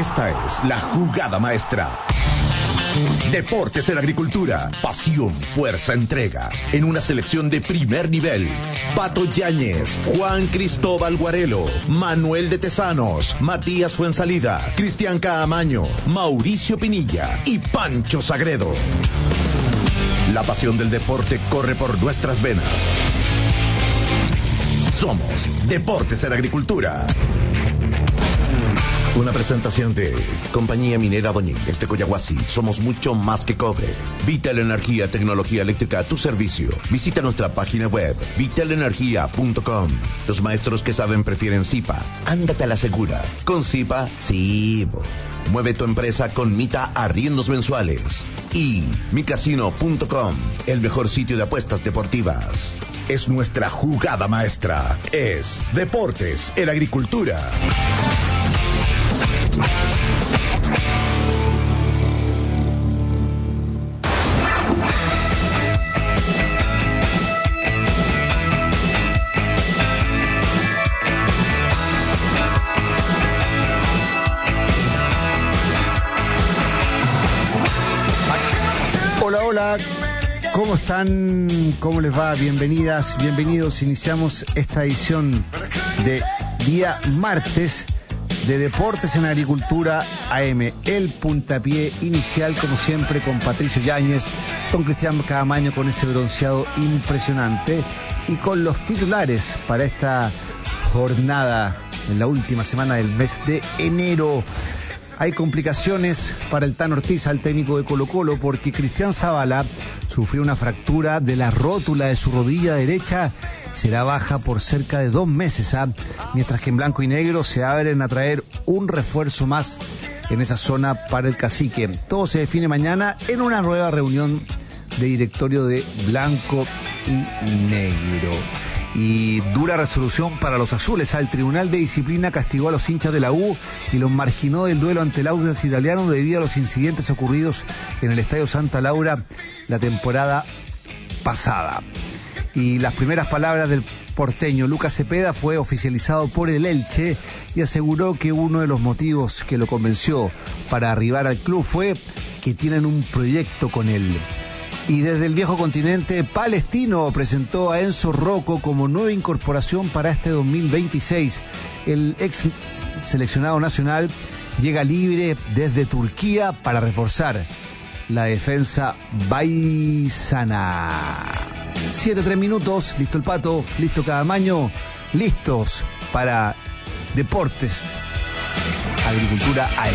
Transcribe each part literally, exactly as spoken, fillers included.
Esta es la jugada maestra. Deportes en Agricultura, pasión, fuerza, entrega, en una selección de primer nivel. Pato Yáñez, Juan Cristóbal Guarelo, Manuel de Tesanos, Matías Fuensalida, Cristian Caamaño, Mauricio Pinilla y Pancho Sagredo. La pasión del deporte corre por nuestras venas. Somos Deportes en Agricultura. Una presentación de Compañía Minera Doñínguez de Coyahuasi. Somos mucho más que cobre. Vital Energía, tecnología eléctrica a tu servicio. Visita nuestra página web, vital energía punto com. Los maestros que saben prefieren Zipa. Ándate a la segura. Con Zipa, sí. Mueve tu empresa con Mita Arriendos Mensuales. Y mi casino punto com, el mejor sitio de apuestas deportivas. Es nuestra jugada maestra. Es Deportes en Agricultura. Hola, hola, ¿cómo están? ¿Cómo les va? Bienvenidas, bienvenidos. Iniciamos esta edición de día martes de Deportes en Agricultura A M. El puntapié inicial, como siempre, con Patricio Yáñez, con Cristian Caamaño, con ese bronceado impresionante, y con los titulares para esta jornada en la última semana del mes de enero. Hay complicaciones para el Tano Ortiz, el técnico de Colo-Colo, porque Cristian Zavala sufrió una fractura de la rótula de su rodilla derecha. Será baja por cerca de dos meses, ¿ah? Mientras que en blanco y negro se abren a traer un refuerzo más en esa zona para el Cacique. Todo se define mañana en una nueva reunión de directorio de blanco y negro. Y dura resolución para los azules. El Tribunal de Disciplina castigó a los hinchas de la U y los marginó del duelo ante el Audax Italiano debido a los incidentes ocurridos en el Estadio Santa Laura la temporada pasada. Y las primeras palabras del porteño Lucas Cepeda fue oficializado por el Elche y aseguró que uno de los motivos que lo convenció para arribar al club fue que tienen un proyecto con él. Y desde el viejo continente palestino presentó a Enzo Rocco como nueva incorporación para este dos mil veintiséis. El ex seleccionado nacional llega libre desde Turquía para reforzar la defensa baisana. Siete, tres minutos, listo el Pato, listo Caamaño, listos para Deportes, Agricultura A M.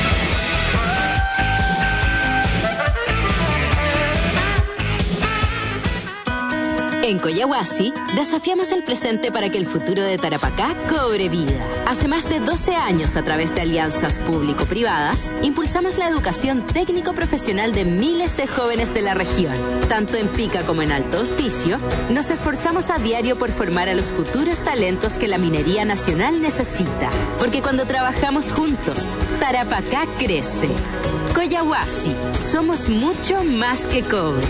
En Coyahuasi, desafiamos el presente para que el futuro de Tarapacá cobre vida. Hace más de doce años, a través de alianzas público-privadas, impulsamos la educación técnico-profesional de miles de jóvenes de la región. Tanto en Pica como en Alto Hospicio, nos esforzamos a diario por formar a los futuros talentos que la minería nacional necesita. Porque cuando trabajamos juntos, Tarapacá crece. Coyahuasi, somos mucho más que cobre.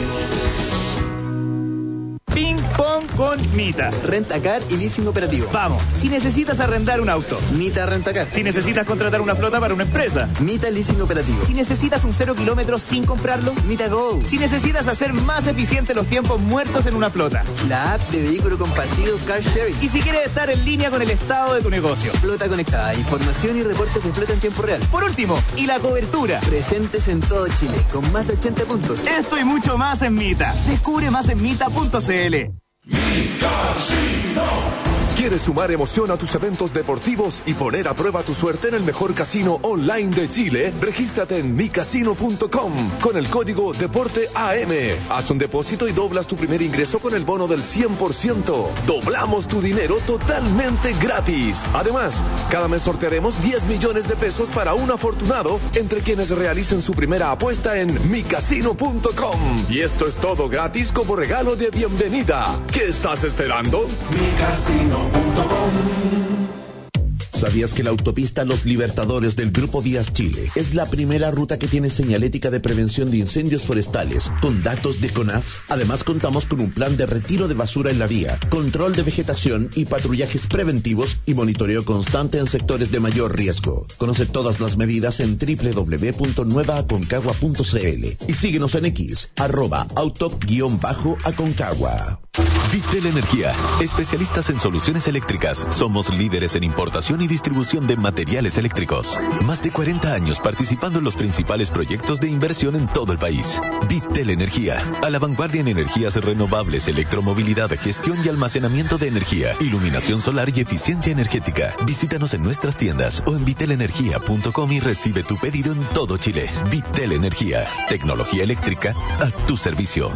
Ping Pong con Mita. Rentacar y leasing operativo. Vamos, si necesitas arrendar un auto. Mita Rentacar. Si necesitas contratar una flota para una empresa. Mita Leasing Operativo. Si necesitas un cero kilómetros sin comprarlo. Mita Go. Si necesitas hacer más eficiente los tiempos muertos en una flota. La app de vehículo compartido Car Sharing. Y si quieres estar en línea con el estado de tu negocio. Flota conectada, información y reportes de flota en tiempo real. Por último, y la cobertura. Presentes en todo Chile, con más de ochenta puntos. Esto y mucho más en Mita. Descubre más en mita punto c l. Mi Casino. ¿Quieres sumar emoción a tus eventos deportivos y poner a prueba tu suerte en el mejor casino online de Chile? Regístrate en mi casino punto com con el código Deporte A M. Haz un depósito y doblas tu primer ingreso con el bono del cien por ciento. Doblamos tu dinero totalmente gratis. Además, cada mes sortearemos diez millones de pesos para un afortunado entre quienes realicen su primera apuesta en mi casino punto com. Y esto es todo gratis como regalo de bienvenida. ¿Qué estás esperando? mi casino punto com. ¿Sabías que la autopista Los Libertadores del Grupo Vías Chile es la primera ruta que tiene señalética de prevención de incendios forestales con datos de CONAF? Además, contamos con un plan de retiro de basura en la vía, control de vegetación y patrullajes preventivos y monitoreo constante en sectores de mayor riesgo. Conoce todas las medidas en doble u doble u doble u punto nueva aconcagua punto c l y síguenos en X, arroba auto-aconcagua. Vitel Energía, especialistas en soluciones eléctricas. Somos líderes en importación y distribución de materiales eléctricos. Más de cuarenta años participando en los principales proyectos de inversión en todo el país. Vitel Energía, a la vanguardia en energías renovables, electromovilidad, gestión y almacenamiento de energía, iluminación solar y eficiencia energética. Visítanos en nuestras tiendas o en vitel energía punto com y recibe tu pedido en todo Chile. Vitel Energía, tecnología eléctrica a tu servicio.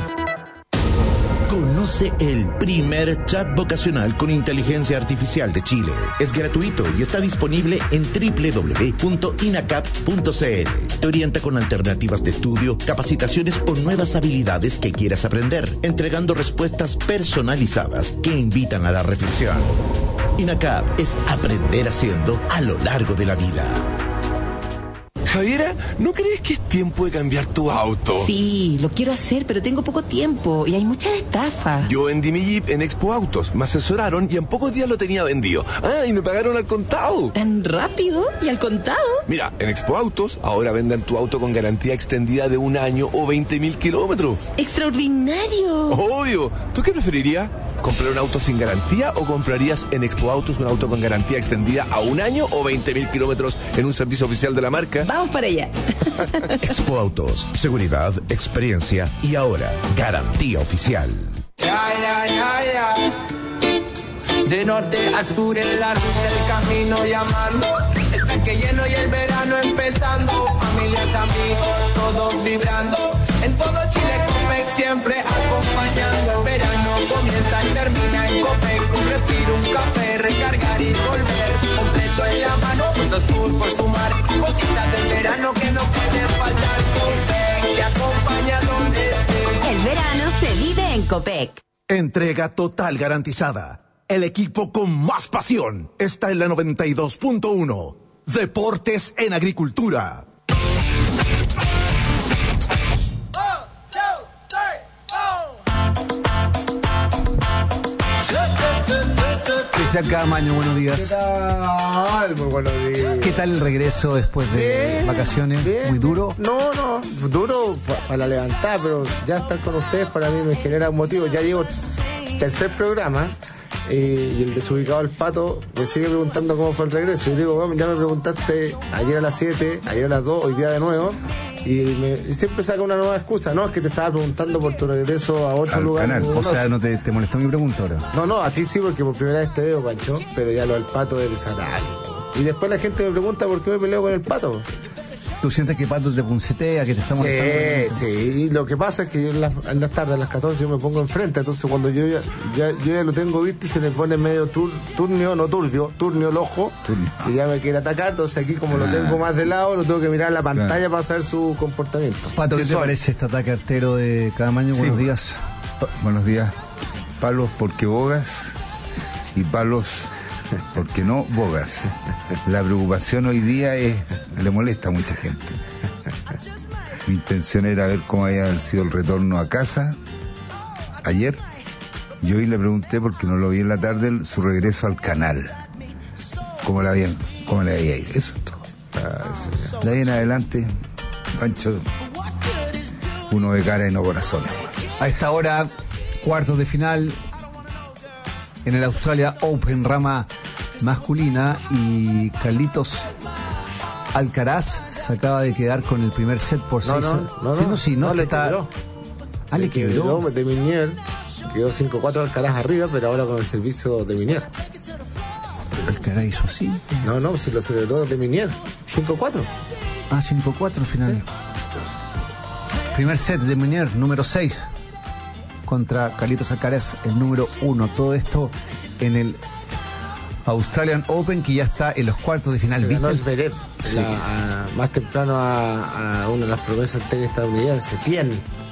Conoce el primer chat vocacional con inteligencia artificial de Chile. Es gratuito y está disponible en doble u doble u doble u punto inacap punto c l. Te orienta con alternativas de estudio, capacitaciones o nuevas habilidades que quieras aprender, entregando respuestas personalizadas que invitan a la reflexión. INACAP es aprender haciendo a lo largo de la vida. Javiera, ¿no crees que es tiempo de cambiar tu auto? Sí, lo quiero hacer, pero tengo poco tiempo y hay muchas estafas. Yo vendí mi Jeep en Expo Autos, me asesoraron y en pocos días lo tenía vendido. Ah, y me pagaron al contado. ¿Tan rápido? ¿Y al contado? Mira, en Expo Autos ahora venden tu auto con garantía extendida de un año o veinte mil kilómetros. ¡Extraordinario! Obvio. ¿Tú qué preferirías? ¿Comprar un auto sin garantía o comprarías en Expo Autos un auto con garantía extendida a un año o veinte mil kilómetros en un servicio oficial de la marca? Vamos para allá. Expo Autos, seguridad, experiencia y ahora garantía oficial. Ya, ya, ya, ya. De norte a sur en la ruta el camino llamando. Está que lleno y el verano empezando. Familias, amigos, todos vibrando. En todo Chile Copec siempre acompañando. El verano comienza y termina en Copec. Un respiro, un café, recargar y volver. Completo en la mano, punto sur por sumar. Cositas del verano que no pueden faltar. Copec te acompaña donde estés. El verano se vive en Copec. Entrega total garantizada. El equipo con más pasión está en la noventa y dos punto uno. Deportes en Agricultura. Cristian Camaño, buenos días. ¿Qué tal? Muy buenos días. ¿Qué tal el regreso después de Bien, vacaciones? bien. ¿Muy duro? No, no, duro pa- para levantar, pero ya estar con ustedes para mí me genera un motivo. Ya llevo tercer programa eh, y el desubicado al Pato me sigue preguntando cómo fue el regreso. Yo digo, bueno, ya me preguntaste ayer a las siete, ayer a las dos, hoy día de nuevo. Y, me, y siempre saca una nueva excusa. No, es que te estaba preguntando por tu regreso a otro Al lugar. canal. No, O sea, ¿no te, te molestó mi pregunta ahora? No, no, a ti sí, porque por primera vez te veo, Pancho, pero ya lo del Pato es desagradable. Y después la gente me pregunta por qué me peleo con el Pato. ¿Tú sientes que Pato te puncetea, que te está molestando? Sí, sí, y lo que pasa es que yo en las, en las tardes, a las catorce, yo me pongo enfrente, entonces cuando yo ya, ya, yo ya lo tengo visto y se le pone medio tur, turnio, no turbio, turnio el ojo, Turnio. y ya me quiere atacar, entonces aquí como lo Ah. tengo más de lado, lo tengo que mirar en la pantalla Claro. para saber su comportamiento. Pato, ¿qué te Visual. parece este ataque artero de Camaño? Sí. Buenos días. Pa- Buenos días. Palos porque bogas y palos porque no bogas. La preocupación hoy día es, le molesta a mucha gente. Mi intención era ver cómo había sido el retorno a casa ayer. Yo hoy le pregunté, porque no lo vi en la tarde, su regreso al canal. ¿Cómo la habían, cómo le había ido? Eso es todo. Ah, eso. De ahí en adelante, Pancho, uno de cara y no corazón. A esta hora, cuartos de final en el Australia Open rama masculina y Carlitos Alcaraz se acaba de quedar con el primer set por No, seis. no, no, Sí, no, no, sí, no, no, que le está- quebró. Ah, le quebró. de Minier, quedó cinco cuatro Alcaraz arriba, pero ahora con el servicio de Minier. Alcaraz hizo así. No, no, si lo celebró de Minier, cinco cuatro. Ah, cinco cuatro al final. Primer set de Munier, número seis, contra Carlitos Alcaraz, el número uno. Todo esto en el Australian Open, que ya está en los cuartos de final. Le ganó ¿Viste? Zverev, Sí. la- a- más temprano a, a una de las promesas del tenis estadounidense, Tien.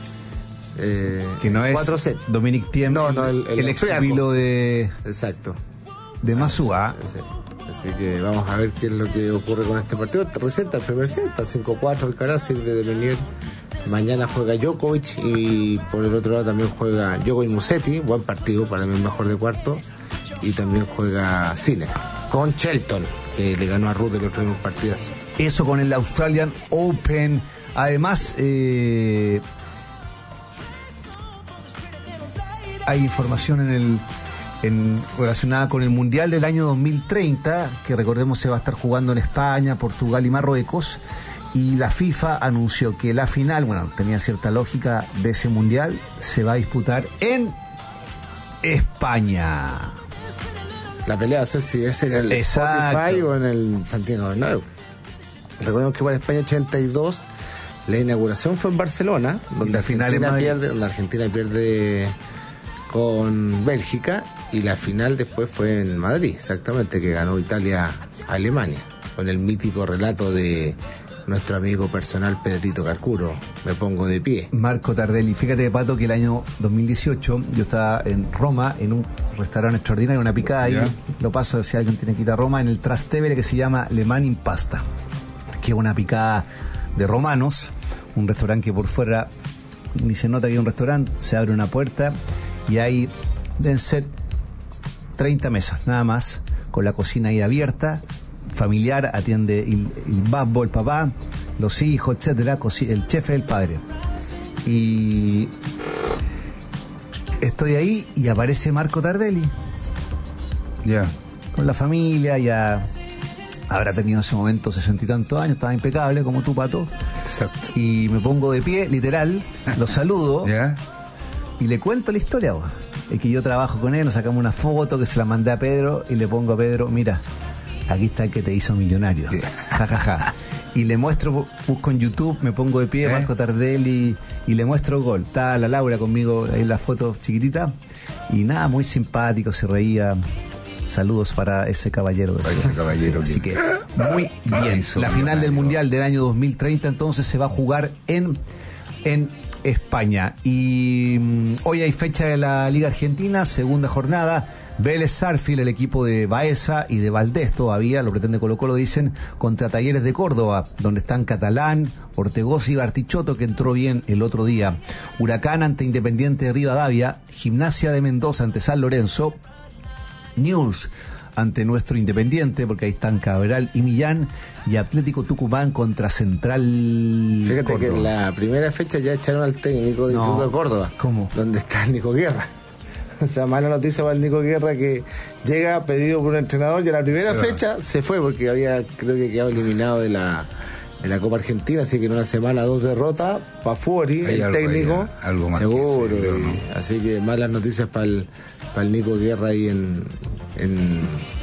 Eh, Que no es cuatro sets. Dominic Thiem, No, no, el, el, el ex austriaco. pupilo de, Exacto. de Masúa. Sí, Así que vamos a ver qué es lo que ocurre con este partido. Receta el primer set, está cinco cuatro Alcaraz, sirve de Menier. Mañana juega Djokovic y por el otro lado también juega Djokovic Musetti, buen partido, para mí el mejor de cuarto. Y también juega Sinner con Shelton, que le ganó a Ruth el otro día en un partidazo. Eso con el Australian Open. Además, eh, hay información en el en, relacionada con el Mundial del año dos mil treinta, que recordemos se va a estar jugando en España, Portugal y Marruecos, y la FIFA anunció que la final, bueno, tenía cierta lógica, de ese Mundial se va a disputar en España. La pelea va a ser si es en el Exacto. Spotify o en el Santiago Bernabéu. Recordemos que para España ochenta y dos la inauguración fue en Barcelona, donde la final Argentina en pierde, donde Argentina pierde con Bélgica, y la final después fue en Madrid, exactamente, que ganó Italia a Alemania, con el mítico relato de nuestro amigo personal Pedrito Carcuro, me pongo de pie. Marco Tardelli, fíjate, Pato, que el año dos mil dieciocho yo estaba en Roma, en un restaurante extraordinario, una picada ahí, lo paso si alguien tiene que ir a Roma, en el Trastevere, que se llama Le Man in Pasta, que es una picada de romanos, un restaurante que por fuera ni se nota que hay un restaurante, se abre una puerta y hay, deben ser treinta mesas, nada más, con la cocina ahí abierta, familiar, atiende el, el babbo, el papá, los hijos, etcétera, el chef es el padre. Y estoy ahí y aparece Marco Tardelli. Ya. Yeah. Con la familia, ya habrá tenido en ese momento sesenta y tantos años, estaba impecable como tú, Pato. Exacto. Y me pongo de pie, literal, lo saludo. Ya. Yeah. Y le cuento la historia, vos. Es que yo trabajo con él, nos sacamos una foto que se la mandé a Pedro y le pongo a Pedro, mira, aquí está el que te hizo millonario. Ja, ja, ja. Y le muestro, busco en YouTube, me pongo de pie, ¿Eh? Marco Tardelli, y le muestro el gol. Está la Laura conmigo ahí en la foto chiquitita. Y nada, muy simpático, se reía. Saludos para ese caballero. Para ese caballero. Sí, así que, muy bien. La final del Mundial del año dos mil treinta entonces se va a jugar en, en España. Y um, hoy hay fecha de la Liga Argentina, segunda jornada. Vélez Sarsfield, el equipo de Baeza y de Valdés todavía, lo pretende Colo-Colo, dicen, contra Talleres de Córdoba, donde están Catalán, Ortegoza y Bartichotto, que entró bien el otro día. Huracán ante Independiente de Rivadavia, Gimnasia de Mendoza ante San Lorenzo, Newell's ante nuestro Independiente, porque ahí están Cabral y Millán, y Atlético Tucumán contra Central Fíjate Córdoba. Que en la primera fecha ya echaron al técnico de no. Instituto de Córdoba. ¿Cómo? Donde está el Nico Guerra. O sea, mala noticia para el Nico Guerra, que llega pedido por un entrenador y a la primera se fecha va. se fue porque había, creo que quedado eliminado de la de la Copa Argentina, así que en una semana dos derrotas para Fuori, el algo técnico, ahí, algo más seguro. Que y, no. Así que malas noticias para el, para el Nico Guerra ahí en, en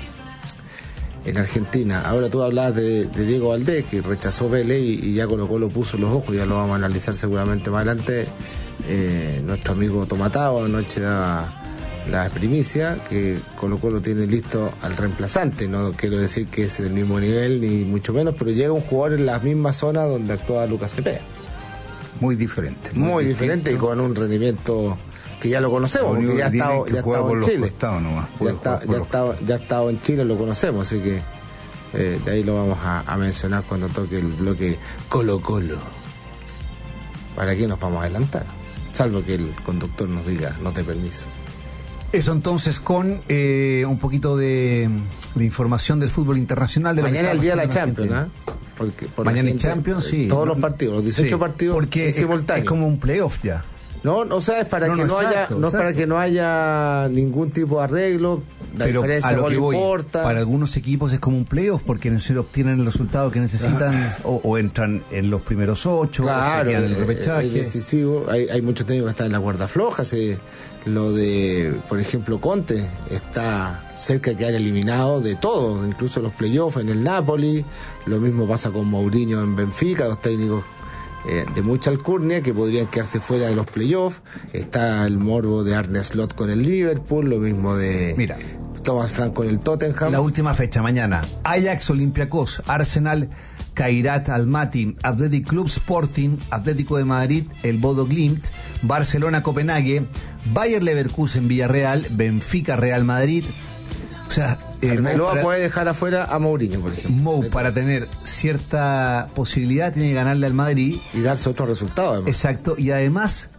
en Argentina. Ahora tú hablabas de, de Diego Valdés, que rechazó Vélez y, y ya Colo-Colo puso los ojos, ya lo vamos a analizar seguramente más adelante. Eh, nuestro amigo Tomatao anoche daba la primicia que Colo-Colo tiene listo al reemplazante. No quiero decir que es del mismo nivel ni mucho menos, pero llega un jugador en la misma zona donde actúa Lucas Cepeda. Muy diferente. Muy, muy diferente y con un rendimiento que ya lo conocemos, porque ya ha estado, ya estado en Chile. Nomás, ya está, ya estado, ya ha estado en Chile, lo conocemos, así que eh, de ahí lo vamos a, a mencionar cuando toque el bloque Colo-Colo. ¿Para qué nos vamos a adelantar? Salvo que el conductor nos diga, no te permiso. Eso entonces con eh, un poquito de, de información del fútbol internacional. De Mañana es el día de la Champions, ¿ah? ¿eh? Porque, por Mañana en Champions, sí. Todos los partidos, los dieciocho sí, partidos porque en simultáneo. Es como un playoff ya. No, o sea, es para no, que no, no exacto, haya, no es para que no haya ningún tipo de arreglo. La pero diferencia no importa. Para algunos equipos es como un playoff porque en serio obtienen el resultado que necesitan o, o entran en los primeros ocho, claro, o se quedan en el repechaje. Es decisivo. Hay, hay muchos técnicos que están en la cuerda floja. Se, lo de, por ejemplo, Conte está cerca de quedar eliminado de todo, incluso los playoffs en el Napoli. Lo mismo pasa con Mourinho en Benfica, dos técnicos Eh, de mucha alcurnia que podrían quedarse fuera de los playoffs. Está el morbo de Arne Slot con el Liverpool, lo mismo de Mira, Thomas Frank con el Tottenham. La última fecha mañana: Ajax, Olympiacos, Arsenal, Kairat Almaty, Athletic Club Sporting, Atlético de Madrid, el Bodo Glimt, Barcelona, Copenhague, Bayer Leverkusen, Villarreal, Benfica, Real Madrid. O sea, Eh, Arbeloa para, puede dejar afuera a Mourinho, por ejemplo. Mou, para tener cierta posibilidad, tiene que ganarle al Madrid. Y darse otro resultado, además. Exacto, y además...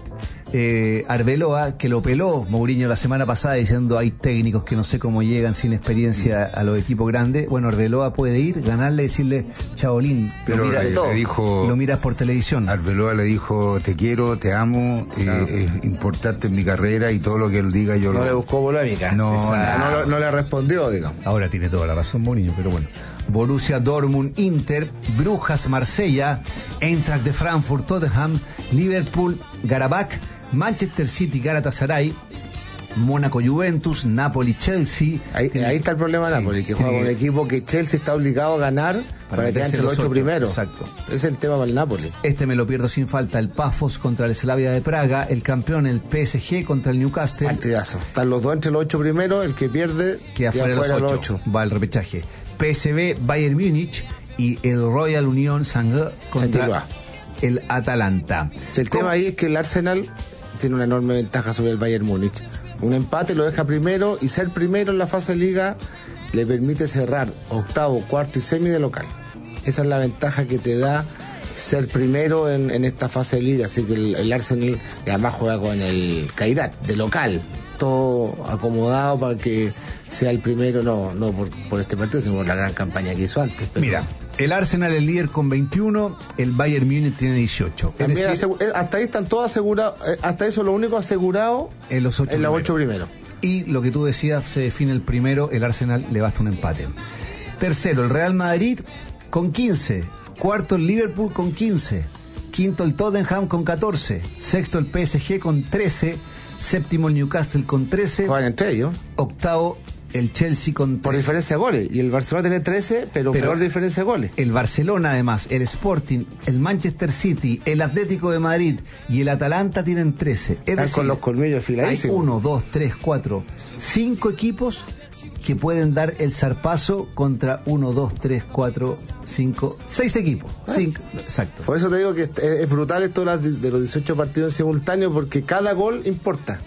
Eh, Arbeloa, que lo peló Mourinho la semana pasada diciendo hay técnicos que no sé cómo llegan sin experiencia a los equipos grandes. Bueno, Arbeloa puede ir, ganarle y decirle Chabolín, pero lo, mira, le, le dijo, lo miras por televisión. Arbeloa le dijo te quiero, te amo, claro. eh, es importante en mi carrera y todo lo que él diga yo no lo... le buscó polémica. No, no, no, no le respondió, digamos. Ahora tiene toda la razón Mourinho, pero bueno. Borussia Dortmund, Inter, Brujas, Marsella, Eintracht de Frankfurt, Tottenham, Liverpool, Karabakh, Manchester City, Galatasaray, Mónaco, Juventus, Napoli, Chelsea. Ahí, ahí está el problema de sí, Napoli, que juega con un equipo que Chelsea está obligado a ganar para, para quedar entre los ocho primeros. Exacto. Ese es el tema para el Napoli. Este me lo pierdo sin falta, el Pafos contra el Slavia de Praga, el campeón, el P S G contra el Newcastle. Partidazo. Están los dos entre los ocho primeros, el que pierde queda fuera de los ocho. Va al repechaje. P S V, Bayern Múnich y el Royal Union Saint-Gilloise contra el Atalanta. El tema ahí es que el Arsenal tiene una enorme ventaja sobre el Bayern Múnich. Un empate lo deja primero y ser primero en la fase de liga le permite cerrar octavo, cuarto y semi de local. Esa es la ventaja que te da ser primero en, en esta fase de liga. Así que el, el Arsenal además juega con el Kairat de local. Todo acomodado para que sea el primero, no, no por, por este partido, sino por la gran campaña que hizo antes. Pero... Mira, el Arsenal es líder con veintiuno, el Bayern Múnich tiene dieciocho. También decir, asegu- hasta ahí están todos asegurados, hasta eso lo único asegurado en los ocho en los ocho primeros. Y lo que tú decías, se define el primero, el Arsenal le basta un empate. Tercero, el Real Madrid con quince. Cuarto, el Liverpool con quince. Quinto, el Tottenham con catorce. Sexto, el P S G con trece. Séptimo, el Newcastle con trece. Juegan entre ellos. Octavo, el Chelsea con por trece. Diferencia de goles. Y el Barcelona tiene trece, pero, pero peor diferencia de goles. El Barcelona, además, el Sporting, el Manchester City, el Atlético de Madrid y el Atalanta tienen trece. Es Están decir, con los colmillos afiladísimos. Hay uno, dos, tres, cuatro, cinco equipos que pueden dar el zarpazo contra uno, dos, tres, cuatro, cinco, seis equipos. Ah. Cinco, exacto. Por eso te digo que es, es brutal esto de los dieciocho partidos en simultáneo, porque cada gol importa.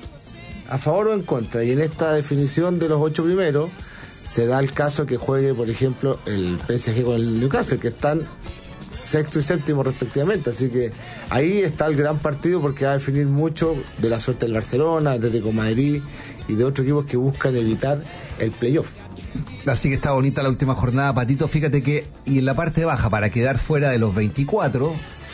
A favor o en contra. Y en esta definición de los ocho primeros se da el caso que juegue, por ejemplo, el P S G con el Newcastle, que están sexto y séptimo respectivamente. Así que ahí está el gran partido, porque va a definir mucho de la suerte del Barcelona, Atlético de Madrid y de otros equipos que buscan evitar el playoff. Así que está bonita la última jornada, Patito. Fíjate que, y en la parte baja, para quedar fuera de los veinticuatro,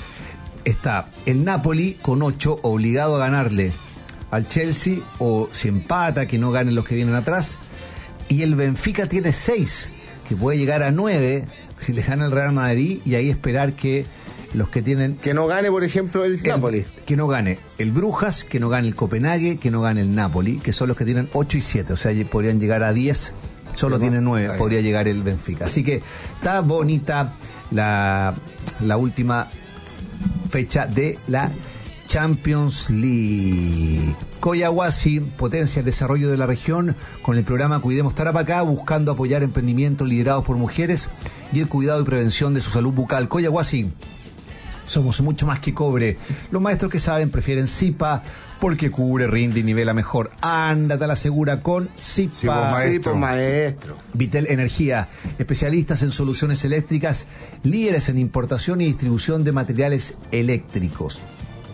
está el Napoli con ocho, obligado a ganarle al Chelsea, o si empata, que no ganen los que vienen atrás. Y el Benfica tiene seis, que puede llegar a nueve si le gana el Real Madrid, y ahí esperar que los que tienen... Que no gane, por ejemplo, el, el Napoli. Que no gane el Brujas, que no gane el Copenhague, que no gane el Napoli, que son los que tienen ocho y siete, o sea, podrían llegar a diez, solo no, tienen nueve, podría llegar el Benfica. Así que está bonita la, la última fecha de la Champions League. Coyahuasi potencia el desarrollo de la región con el programa Cuidemos Tarapacá, buscando apoyar emprendimientos liderados por mujeres y el cuidado y prevención de su salud bucal. Coyahuasi, somos mucho más que cobre. Los maestros que saben prefieren Zipa, porque cubre, rinde y nivela mejor. Ándate a la segura con Zipa. Sí, maestro. Sí, maestro. Vitel Energía, especialistas en soluciones eléctricas, líderes en importación y distribución de materiales eléctricos.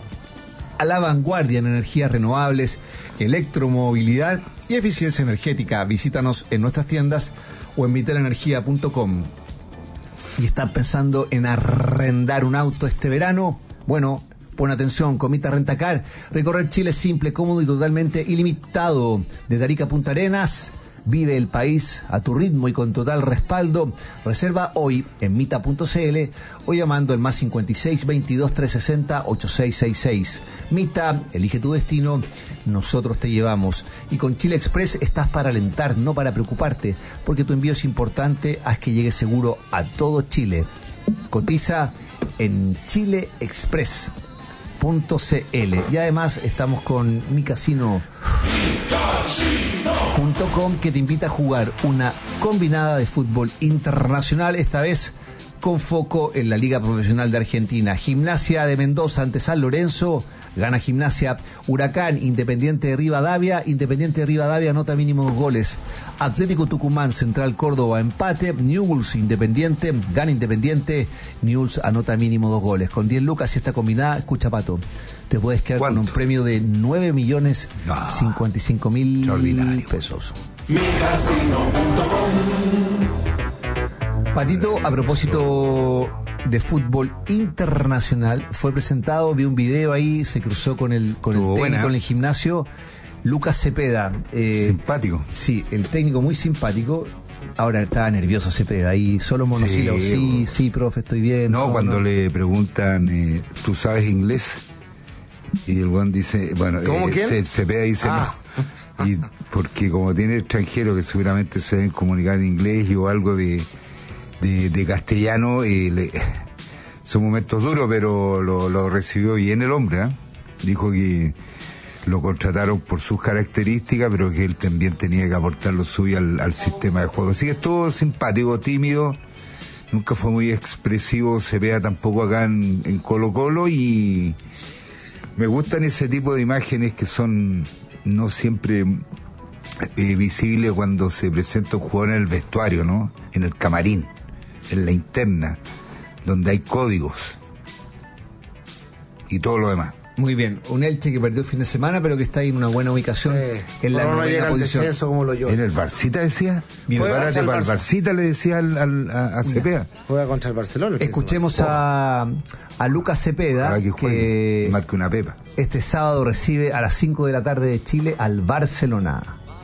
A la vanguardia en energías renovables, electromovilidad y eficiencia energética. Visítanos en nuestras tiendas o en vitel energía punto com. ¿Y están pensando en arrendar un auto este verano? Bueno, pon atención, Comita Rentacar. Recorrer Chile es simple, cómodo y totalmente ilimitado. Desde Arica a Punta Arenas, vive el país a tu ritmo y con total respaldo. Reserva hoy en mita punto cl o llamando al más cincuenta y seis, veintidós, trescientos sesenta, ochenta y seis sesenta y seis. Mita, elige tu destino, nosotros te llevamos. Y con Chile Express estás para alentar, no para preocuparte, porque tu envío es importante, haz que llegue seguro a todo Chile. Cotiza en chile express punto cl. Y además estamos con mi casino punto com, que te invita a jugar una combinada de fútbol internacional, esta vez con foco en la Liga Profesional de Argentina. Gimnasia de Mendoza ante San Lorenzo, Gana Gimnasia. Huracán, Independiente de Rivadavia. Independiente de Rivadavia anota mínimo dos goles. Atlético Tucumán, Central Córdoba, empate. Newell's, Independiente. Gana Independiente. Newell's anota mínimo dos goles. Con diez lucas, si está combinada, escucha, Pato, te puedes quedar ¿cuánto? Con un premio de nueve millones cincuenta y cinco mil pesos. Patito, a propósito de fútbol internacional, fue presentado, vi un video ahí, se cruzó con el con el técnico buena. En el gimnasio, Lucas Cepeda. Eh, simpático. Sí, el técnico muy simpático. Ahora estaba nervioso Cepeda, ahí solo monosílabos. Sí, sí, sí, profe, estoy bien. No, no cuando no. le preguntan, eh, ¿tú sabes inglés? Y el Juan dice, bueno, ¿cómo eh, quién? Cepeda dice ah. no. Y porque como tiene extranjeros que seguramente se deben comunicar en inglés y o algo de, de, de castellano, eh, le, son momentos duros, pero lo, lo recibió bien el hombre, ¿eh? Dijo que lo contrataron por sus características, pero que él también tenía que aportar lo suyo al, al sistema de juego. Así que estuvo simpático, tímido, nunca fue muy expresivo, se vea tampoco acá en, en Colo Colo, y me gustan ese tipo de imágenes que son no siempre eh, visibles cuando se presenta un jugador en el vestuario, ¿no? En el camarín, en la interna, donde hay códigos y todo lo demás. Muy bien, un Elche que perdió el fin de semana, pero que está ahí en una buena ubicación, eh, en la novena novena posición. Descenso, como lo yo. En el Barcita decía, prepárate para el Barcita, le decía al, al, a, a Cepeda. Juega contra el Barcelona. El Escuchemos a, a Lucas Cepeda, que, juegue, que marque una pepa. Este sábado recibe a las cinco de la tarde de Chile al Barcelona.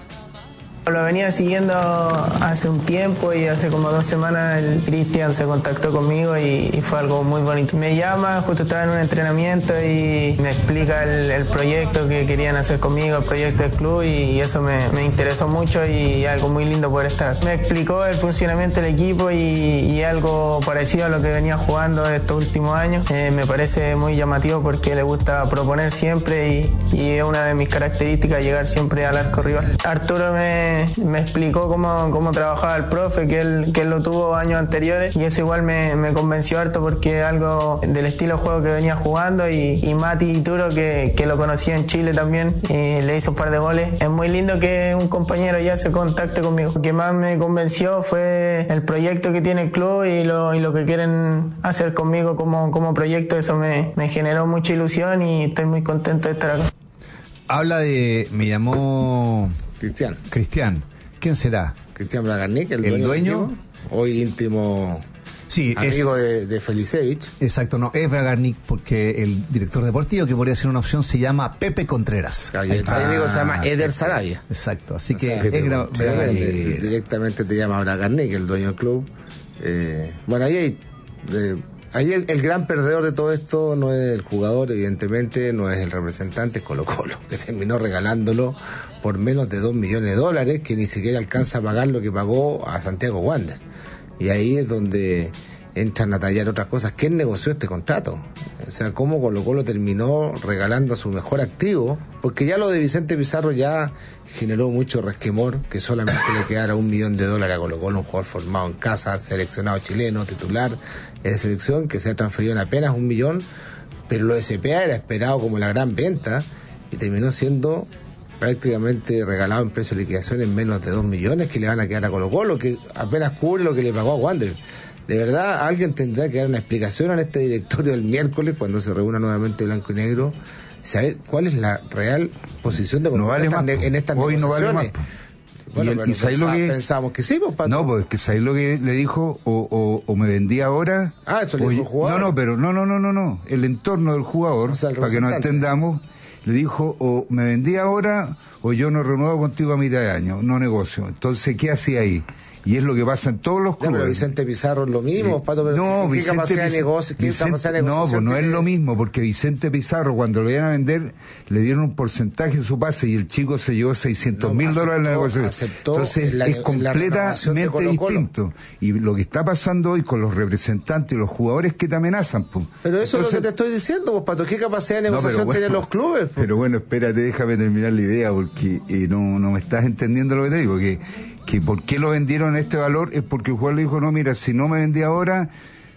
Lo venía siguiendo hace un tiempo y hace como dos semanas el Cristian se contactó conmigo y, y fue algo muy bonito. Me llama, justo estaba en un entrenamiento y me explica el, el proyecto que querían hacer conmigo, el proyecto del club, y, y eso me, me interesó mucho y algo muy lindo poder estar. Me explicó el funcionamiento del equipo y, y algo parecido a lo que venía jugando estos últimos años. Eh, me parece muy llamativo porque le gusta proponer siempre y, y es una de mis características llegar siempre al arco rival. Arturo me me explicó cómo, cómo trabajaba el profe, que él, que él lo tuvo años anteriores, y eso igual me, me convenció harto porque es algo del estilo de juego que venía jugando, y, y Mati Ituro, que, que lo conocía en Chile también, y le hizo un par de goles. Es muy lindo que un compañero ya se contacte conmigo. Lo que más me convenció fue el proyecto que tiene el club y lo, y lo que quieren hacer conmigo como, como proyecto. Eso me, me generó mucha ilusión y estoy muy contento de estar acá. Habla de... me llamó... Cristian. Cristian. ¿Quién será? Cristian Bragarnik, el, el dueño. dueño hoy íntimo sí, amigo es, de, de Felicevich. Exacto, no, es Bragarnik porque el director deportivo que podría ser una opción se llama Pepe Contreras. Claro, el técnico ah, se llama Eder Sarabia. Exacto, así o que sea, es gra- Bragarnik, directamente te llama Bragarnik, el dueño del club. Eh, bueno, ahí hay... Eh, Ahí el, el gran perdedor de todo esto no es el jugador, evidentemente, no es el representante, es Colo Colo, que terminó regalándolo por menos de dos millones de dólares, que ni siquiera alcanza a pagar lo que pagó a Santiago Wander. Y ahí es donde entran a tallar otras cosas. ¿Quién negoció este contrato? O sea, cómo Colo Colo terminó regalando a su mejor activo, porque ya lo de Vicente Pizarro ya generó mucho resquemor, que solamente le quedara un millón de dólares a Colo Colo, un jugador formado en casa, seleccionado chileno, titular de selección, que se ha transferido en apenas un millón, pero lo de C P A era esperado como la gran venta y terminó siendo prácticamente regalado en precio de liquidación en menos de dos millones que le van a quedar a Colo Colo, que apenas cubre lo que le pagó a Wander. De verdad, alguien tendrá que dar una explicación en este directorio del miércoles, cuando se reúna nuevamente Blanco y Negro, saber cuál es la real posición de Colo Colo no vale en estas hoy negociaciones. No vale más. Bueno, y, pero y pensaba, lo que, pensábamos que sí, pues, Pato. No, pues que ¿sabes lo que le dijo? O, o, o me vendía ahora. Ah, eso le dijo el jugador. No, no, pero no, no, no, no, no. El entorno del jugador, o sea, para que nos entendamos, le dijo, o me vendía ahora, o yo no renuevo contigo a mitad de año, no negocio. Entonces, ¿qué hacía ahí? Y es lo que pasa en todos los clubes. Ya, pero Vicente Pizarro es lo mismo, eh, Pato, pero no, ¿qué Vicente capacidad de negocio? ¿Qué Vicente, capacidad de negociación? No, pues no tiene? es lo mismo, porque Vicente Pizarro, cuando lo iban a vender, le dieron un porcentaje de su pase y el chico se llevó seiscientos mil dólares en la negociación. Entonces, la, es completamente Colo -Colo. distinto. Y lo que está pasando hoy con los representantes y los jugadores que te amenazan, pues. Pero eso Entonces, es lo que te estoy diciendo, pues, Pato. ¿Qué capacidad de negociación no, bueno, tienen los clubes? Pues? Pero bueno, espérate, déjame terminar la idea, porque eh, no, no me estás entendiendo lo que te digo, que que por qué lo vendieron a este valor es porque el jugador le dijo, no, mira, si no me vendí ahora,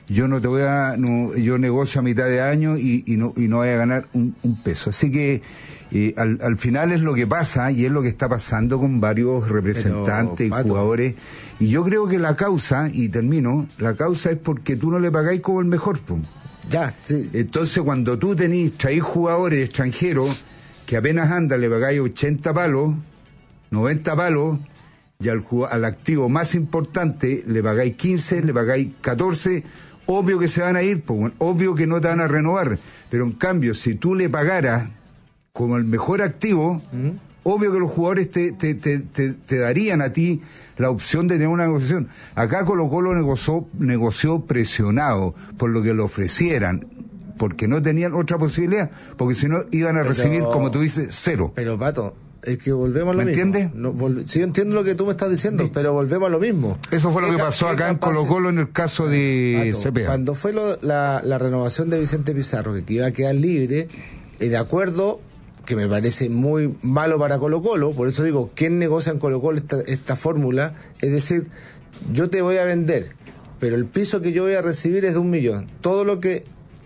yo no te voy a, no, yo negocio a mitad de año y, y no y no voy a ganar un, un peso. Así que eh, al, al final es lo que pasa y es lo que está pasando con varios representantes Pero, y jugadores. Y yo creo que la causa, y termino, la causa es porque tú no le pagáis como el mejor, po. Ya, sí. Entonces cuando tú tenés, traís jugadores extranjeros que apenas andan, le pagáis ochenta palos, noventa palos, y al, al activo más importante le pagáis quince, le pagáis catorce, obvio que se van a ir, pues, bueno, obvio que no te van a renovar, pero en cambio, si tú le pagaras como el mejor activo, ¿Mm? obvio que los jugadores te, te, te, te, te darían a ti la opción de tener una negociación. Acá Colo Colo negoció, negoció presionado por lo que le ofrecieran, porque no tenían otra posibilidad, porque si no iban a pero, recibir, como tú dices, cero. Pero, Pato, es que volvemos a lo ¿Me mismo. entiendes? No, vol- sí, yo entiendo lo que tú me estás diciendo, sí. pero volvemos a lo mismo. Eso fue lo que pasó acá en Colo Colo en el caso de Pato, Cepeda. Cuando fue lo, la, la renovación de Vicente Pizarro, que iba a quedar libre, eh, de acuerdo, que me parece muy malo para Colo Colo, por eso digo, ¿quién negocia en Colo Colo esta, esta fórmula? Es decir, yo te voy a vender, pero el piso que yo voy a recibir es de un millón. Todo lo que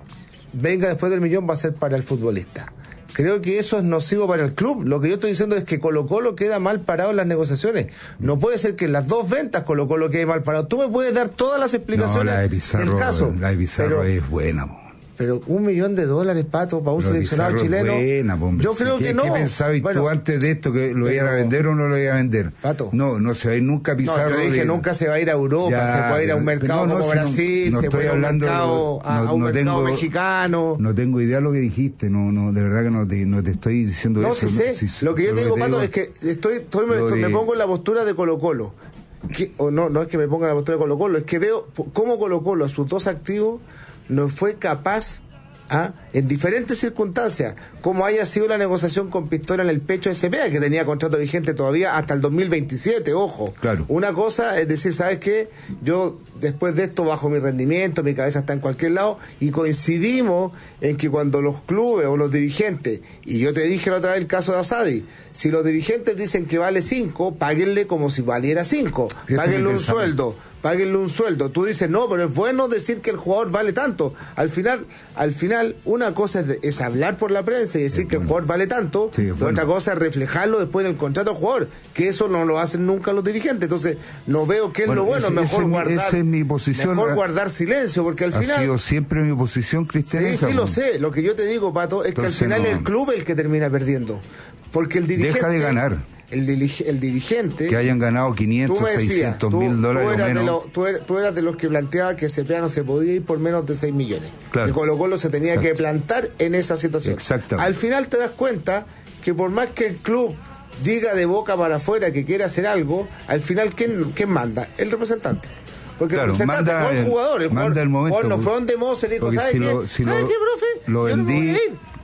venga después del millón va a ser para el futbolista. Creo que eso es nocivo para el club. Lo que yo estoy diciendo es que Colo Colo queda mal parado en las negociaciones. No puede ser que en las dos ventas Colo Colo quede mal parado. Tú me puedes dar todas las explicaciones no, la de Pizarro, del caso. La de Pizarro pero, es buena, po. Pero un millón de dólares, Pato, para un pero seleccionado chileno. Buena, yo creo ¿Qué, que no. ¿Qué pensabas bueno, tú antes de esto? ¿Que lo iban a vender o no lo iban a vender? Pato. No, no se va a ir nunca a Pizarro. No, yo dije de... nunca se va a ir a Europa, ya, se puede ir a un mercado no, no, como Brasil, no, no se puede ir a un mercado, no, a, a un no mercado tengo, mexicano. No tengo idea de lo que dijiste, no, no, de verdad que no te, no te estoy diciendo no, eso. Sí sé. Si, lo que yo te digo, te Pato, digo, es que estoy, estoy, me, estoy de... me pongo en la postura de Colo Colo. Que, o no, no es que me ponga en la postura de Colo Colo, es que veo cómo Colo Colo, a sus dos activos, no fue capaz... ¿Ah? en diferentes circunstancias, como haya sido la negociación con pistola en el pecho de Cepeda, que tenía contrato vigente todavía hasta el dos mil veintisiete, ojo. Claro. Una cosa es decir, ¿sabes qué? Yo después de esto bajo mi rendimiento, mi cabeza está en cualquier lado, y coincidimos en que cuando los clubes o los dirigentes, y yo te dije la otra vez el caso de Asadi, si los dirigentes dicen que vale cinco, páguenle como si valiera cinco, páguenle un sueldo. Páguenle un sueldo. Tú dices, no, pero es bueno decir que el jugador vale tanto. Al final, al final una cosa es, de, es hablar por la prensa y decir es que bueno. el jugador vale tanto, sí, pero bueno. otra cosa es reflejarlo después en el contrato del jugador, que eso no lo hacen nunca los dirigentes. Entonces, no veo qué es bueno, lo bueno, ese, mejor ese, guardar esa es mi posición, mejor guardar silencio, porque al ha final... Ha sido siempre mi posición, Cristian. Sí, esa, sí, lo sé. Lo que yo te digo, Pato, es Entonces, que al final no... el club es el que termina perdiendo. Porque el dirigente... Deja de ganar. El, dirige, el dirigente... Que hayan ganado quinientos, seiscientos mil dólares tú eras, o menos. De lo, tú, eras, tú eras de los que planteaba que Cepeda no se podía ir por menos de seis millones. Claro. Que Colo Colo se tenía Exacto. que plantar en esa situación. Exactamente. Al final te das cuenta que por más que el club diga de boca para afuera que quiere hacer algo, al final, ¿quién, quién manda? El representante. Porque claro, el representante manda fue el jugador. El manda jugador, el momento. Jugador no fue donde Mose le dijo, ¿sabes si qué? Lo, si ¿Sabes lo, qué, profe? Lo vendí...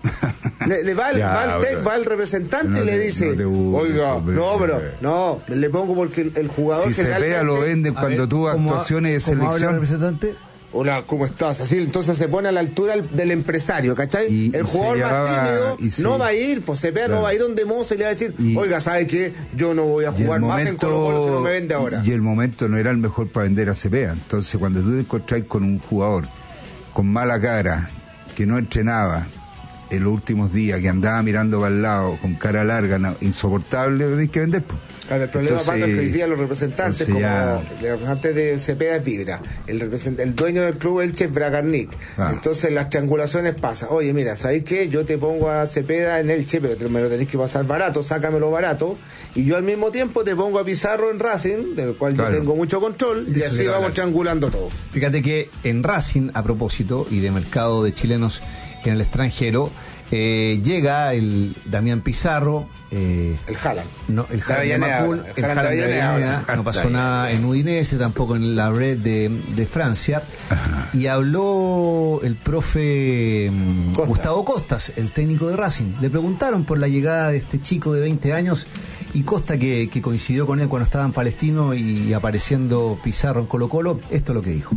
Le, le va, el, ya, va, el tec, va el representante no y le dice, no gusta, oiga, pero, no, pero, no, le pongo porque el, el jugador... Si Cepeda lo venden cuando ver, tuvo actuaciones de selección... representante? Hola, ¿cómo estás? Así, entonces se pone a la altura del empresario, ¿cachai? Y, el y jugador más tímido se, no va a ir, pues Cepeda claro. no va a ir donde Mose le va a decir, y, oiga, ¿sabe qué? Yo no voy a jugar más momento, en Colo Colo si no me vende ahora. Y el momento no era el mejor para vender a Cepeda. Entonces, cuando tú te encontrás con un jugador con mala cara, que no entrenaba, en los últimos días, que andaba mirando para el lado, con cara larga, no, insoportable, lo tienes que vender, pues. Claro, el problema Pato, es que hoy día los representantes, como ya... el representante de Cepeda es Vibra, el, represent... el dueño del club Elche es Bragarnik. Ah. Entonces las triangulaciones pasan. Oye, mira, ¿sabes qué? Yo te pongo a Cepeda en Elche, pero me lo tenés que pasar barato, sácamelo barato. Y yo al mismo tiempo te pongo a Pizarro en Racing, del cual claro. yo tengo mucho control, y así vamos hablar. triangulando todo. Fíjate que en Racing, a propósito, y de mercado de chilenos en el extranjero, eh, llega el Damián Pizarro, eh, el Haaland, no, el Haaland de Macul, el Haaland de Avellaneda, no pasó nada en Udinese, tampoco en la red de, de Francia. Ajá. Y habló el profe Costa. Gustavo Costas, el técnico de Racing. Le preguntaron por la llegada de este chico de veinte años y Costa, que, que coincidió con él cuando estaba en Palestino y apareciendo Pizarro en Colo Colo, esto es lo que dijo.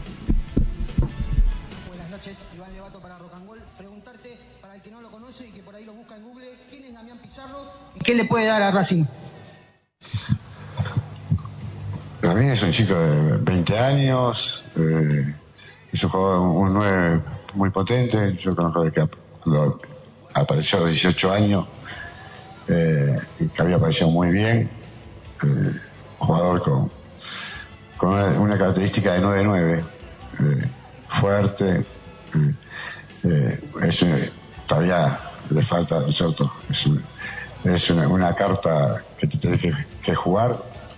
¿Qué le puede dar a Racing? Para mí es un chico de veinte años, eh, es un jugador, un nueve muy potente. Yo conozco que lo, apareció a los dieciocho años, eh, que había aparecido muy bien. Eh, jugador con, con una, una característica de nueve nueve, eh, fuerte. Eh, eh, es, todavía le falta, ¿no es cierto? Es, un, es una, una carta que te tienes que, que jugar.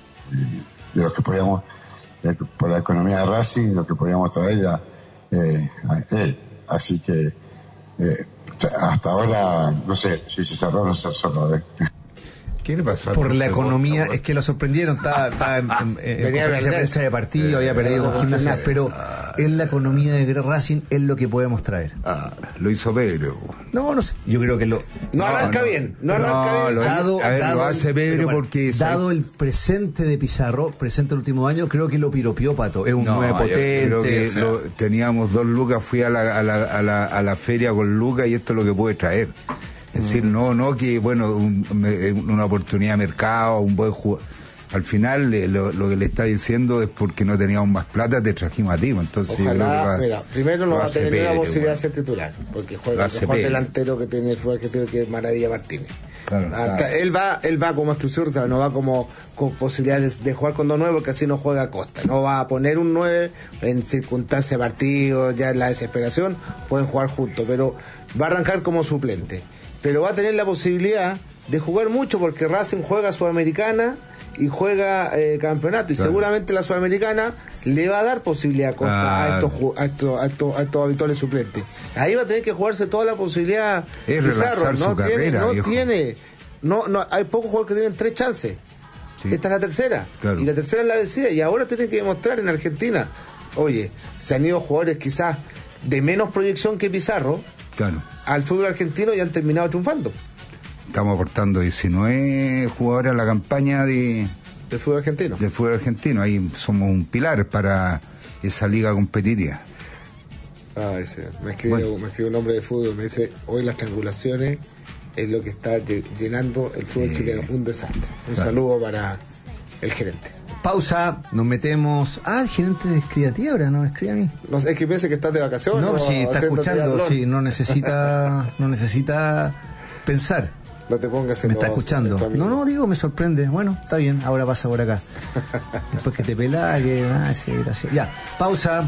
De lo que podíamos, de, por la economía de Racing, lo que podíamos traer a, eh, a él. Así que eh, hasta ahora, no sé si se cerró o no se cerró. ¿eh? ¿Qué le pasó? Por la economía, es que lo sorprendieron, estaba, estaba en, en, en conferencia de prensa de partido, había perdido con Gimnasia, pero en la economía de Racing es lo que podemos traer. Ah, lo hizo Pedro. No, no sé, yo creo que lo... No arranca no, bien, no arranca no, bien. Lo, dado, a ver, dado lo hace Pedro bueno, porque... Dado sabe... el presente de Pizarro, presente el último año, creo que lo piropió Pato, es un no, nueve potente. Creo que o sea... lo, teníamos dos lucas, fui a la, a, la, a, la, a la feria con lucas y esto es lo que puede traer. Es decir, no, no que, bueno, un, una oportunidad de mercado, un buen jugador. Al final, lo, lo que le está diciendo es porque no teníamos más plata, te trajimos a ti. Entonces, ojalá, yo creo que va, mira, primero no va a tener Pedro, la posibilidad bueno. de ser titular, porque juega el mejor delantero que tiene el fútbol argentino, que es Maravilla Martínez. Claro, Hasta claro. Él va él va como exclusivo, o sea, no va como con posibilidades de jugar con dos nueve, porque así no juega Costa. No va a poner un nueve en circunstancias de partido, ya en la desesperación, pueden jugar juntos, pero va a arrancar como suplente. Pero va a tener la posibilidad de jugar mucho porque Racing juega Sudamericana y juega eh, campeonato, y claro, seguramente la Sudamericana le va a dar posibilidad a, Costa, claro, a, estos, a, estos, a, estos, a estos habituales suplentes. Ahí va a tener que jugarse toda la posibilidad. Es Pizarro, no tiene, carrera, no viejo. tiene, no, no, hay pocos jugadores que tienen tres chances. Sí. Esta es la tercera, claro, y la tercera es la vencida, y ahora tienen que demostrar en Argentina. Oye, se han ido jugadores quizás de menos proyección que Pizarro, claro, al fútbol argentino, y han terminado triunfando. Estamos aportando diecinueve jugadores a la campaña de del fútbol argentino. Del fútbol argentino, ahí somos un pilar para esa liga competitiva. Ah, ese, me escribió, bueno. me escribió un hombre de fútbol, me dice, hoy las triangulaciones es lo que está llenando el fútbol sí. chileno, un desastre. Un claro. saludo para el gerente. Pausa, nos metemos. Ah, el gerente de Escriativa ahora no me escribe a mí. No, es que piense que estás de vacaciones. No, sí, está escuchando, sí, no necesita, no necesita pensar. No te pongas en Me está voz, escuchando. No, no, digo, me sorprende. Bueno, está bien, ahora pasa por acá. Después que te pelá, que. Ah, sí, gracias. Ya, pausa.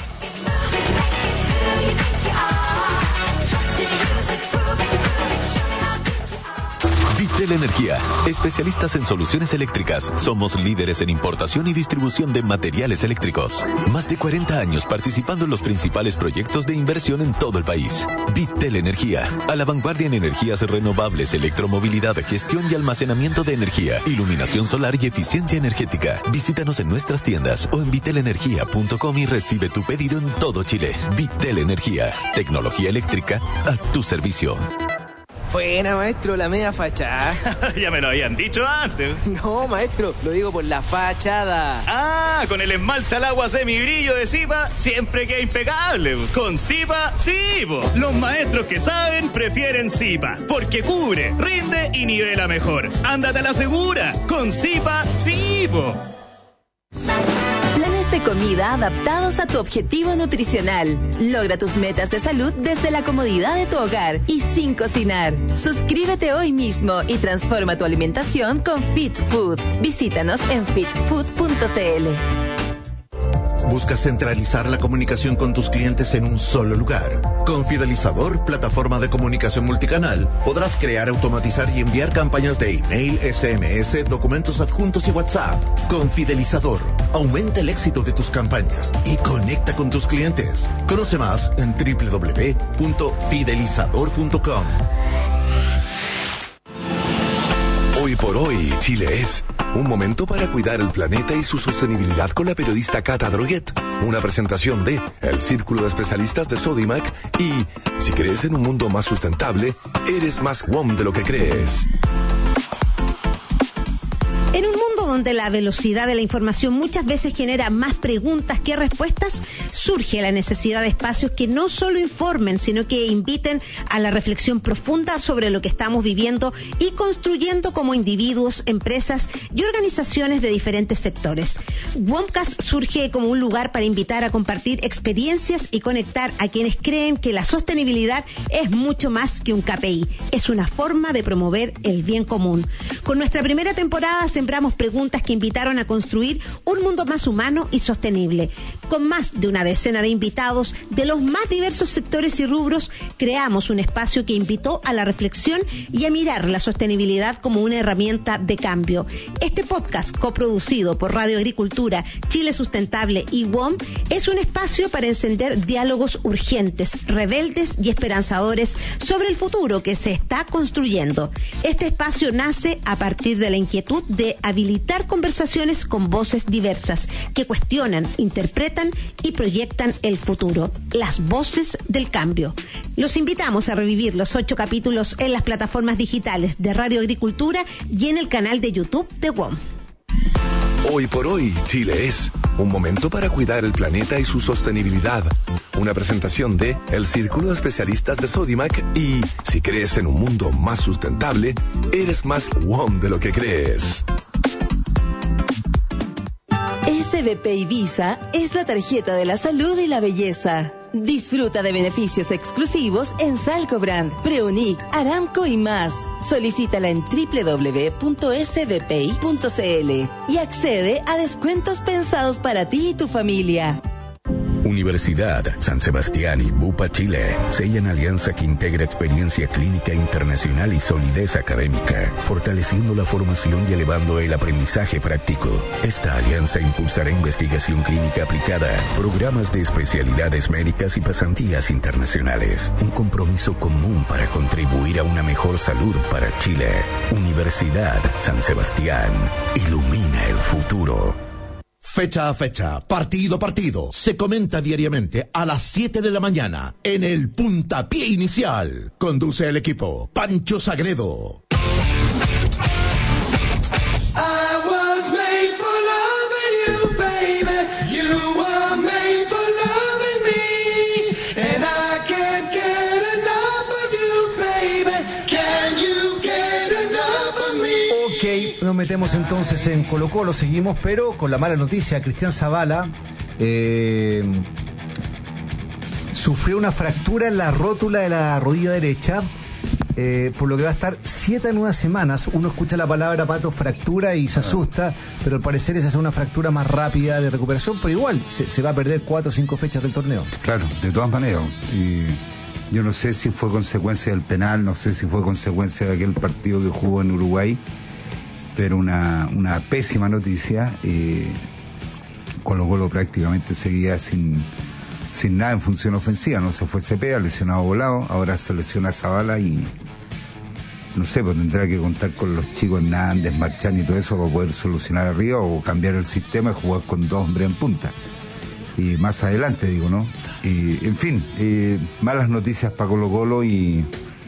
Vitel Energía, especialistas en soluciones eléctricas. Somos líderes en importación y distribución de materiales eléctricos. Más de cuarenta años participando en los principales proyectos de inversión en todo el país. Vitel Energía, a la vanguardia en energías renovables, electromovilidad, gestión y almacenamiento de energía, iluminación solar y eficiencia energética. Visítanos en nuestras tiendas o en vitel energía punto com y recibe tu pedido en todo Chile. Vitel Energía, tecnología eléctrica a tu servicio. Buena, maestro, la media fachada. Ya me lo habían dicho antes. No, maestro, lo digo por la fachada. Ah, con el esmalte al agua semibrillo de Zipa, siempre queda impecable. Con Zipa, sí, po. Los maestros que saben prefieren Zipa, porque cubre, rinde y nivela mejor. Ándate a la segura. Con Zipa, sí, po. Planes de comida adaptados a tu objetivo nutricional. Logra tus metas de salud desde la comodidad de tu hogar y sin cocinar. Suscríbete hoy mismo y transforma tu alimentación con Fit Food. Visítanos en fit food punto c l. ¿Buscas centralizar la comunicación con tus clientes en un solo lugar? Con Fidelizador, plataforma de comunicación multicanal, podrás crear, automatizar y enviar campañas de email, S M S, documentos adjuntos y WhatsApp. Con Fidelizador, aumenta el éxito de tus campañas y conecta con tus clientes. Conoce más en doble u doble u doble u punto fidelizador punto com. Hoy por hoy, Chile es un momento para cuidar el planeta y su sostenibilidad con la periodista Cata Droguet. Una presentación de El Círculo de Especialistas de Sodimac y si crees en un mundo más sustentable, eres más W O M de lo que crees. En un mundo donde la velocidad de la información muchas veces genera más preguntas que respuestas, surge la necesidad de espacios que no solo informen, sino que inviten a la reflexión profunda sobre lo que estamos viviendo y construyendo como individuos, empresas y organizaciones de diferentes sectores. WOMcast surge como un lugar para invitar a compartir experiencias y conectar a quienes creen que la sostenibilidad es mucho más que un K P I, es una forma de promover el bien común. Con nuestra primera temporada sembramos preguntas que invitaron a construir un mundo más humano y sostenible. Con más de una decena de invitados de los más diversos sectores y rubros, creamos un espacio que invitó a la reflexión y a mirar la sostenibilidad como una herramienta de cambio. Este podcast, coproducido por Radio Agricultura, Chile Sustentable y WOM, es un espacio para encender diálogos urgentes, rebeldes y esperanzadores sobre el futuro que se está construyendo. Este espacio nace a partir de la inquietud de habilitar conversaciones con voces diversas que cuestionan, interpretan y proyectan el futuro. Las voces del cambio. Los invitamos a revivir los ocho capítulos en las plataformas digitales de Radio Agricultura y en el canal de YouTube de WOM. Hoy por hoy, Chile es un momento para cuidar el planeta y su sostenibilidad. Una presentación de El Círculo de Especialistas de Sodimac y si crees en un mundo más sustentable, eres más WOM de lo que crees. S B P Ibiza es la tarjeta de la salud y la belleza. Disfruta de beneficios exclusivos en Salcobrand, Preunic, Aramco y más. Solicítala en doble u doble u doble u punto s b p i punto c l y accede a descuentos pensados para ti y tu familia. Universidad San Sebastián y Bupa Chile sellan alianza que integra experiencia clínica internacional y solidez académica, fortaleciendo la formación y elevando el aprendizaje práctico. Esta alianza impulsará investigación clínica aplicada, programas de especialidades médicas y pasantías internacionales. Un compromiso común para contribuir a una mejor salud para Chile. Universidad San Sebastián. Ilumina el futuro. Fecha a fecha, partido a partido, se comenta diariamente a las siete de la mañana en el Puntapié Inicial. Conduce el equipo Pancho Sagredo. Nos metemos entonces en Colo Colo, seguimos, pero con la mala noticia. Cristian Zavala eh, sufrió una fractura en la rótula de la rodilla derecha, eh, por lo que va a estar siete a nueve semanas. Uno escucha la palabra, Pato, fractura y se asusta, pero al parecer esa es una fractura más rápida de recuperación, pero igual se, se va a perder cuatro o cinco fechas del torneo. Claro, de todas maneras. Y yo no sé si fue consecuencia del penal, no sé si fue consecuencia de aquel partido que jugó en Uruguay, pero una, una pésima noticia. eh, Colo Colo prácticamente seguía sin, sin nada en función ofensiva, no se fue Cepeda, lesionado volado, ahora se lesiona Zavala y no sé, pues tendrá que contar con los chicos Hernández, Marchán y todo eso para poder solucionar arriba o cambiar el sistema y jugar con dos hombres en punta. Y más adelante, digo, ¿no? Y, en fin, eh, malas noticias para Colo Colo y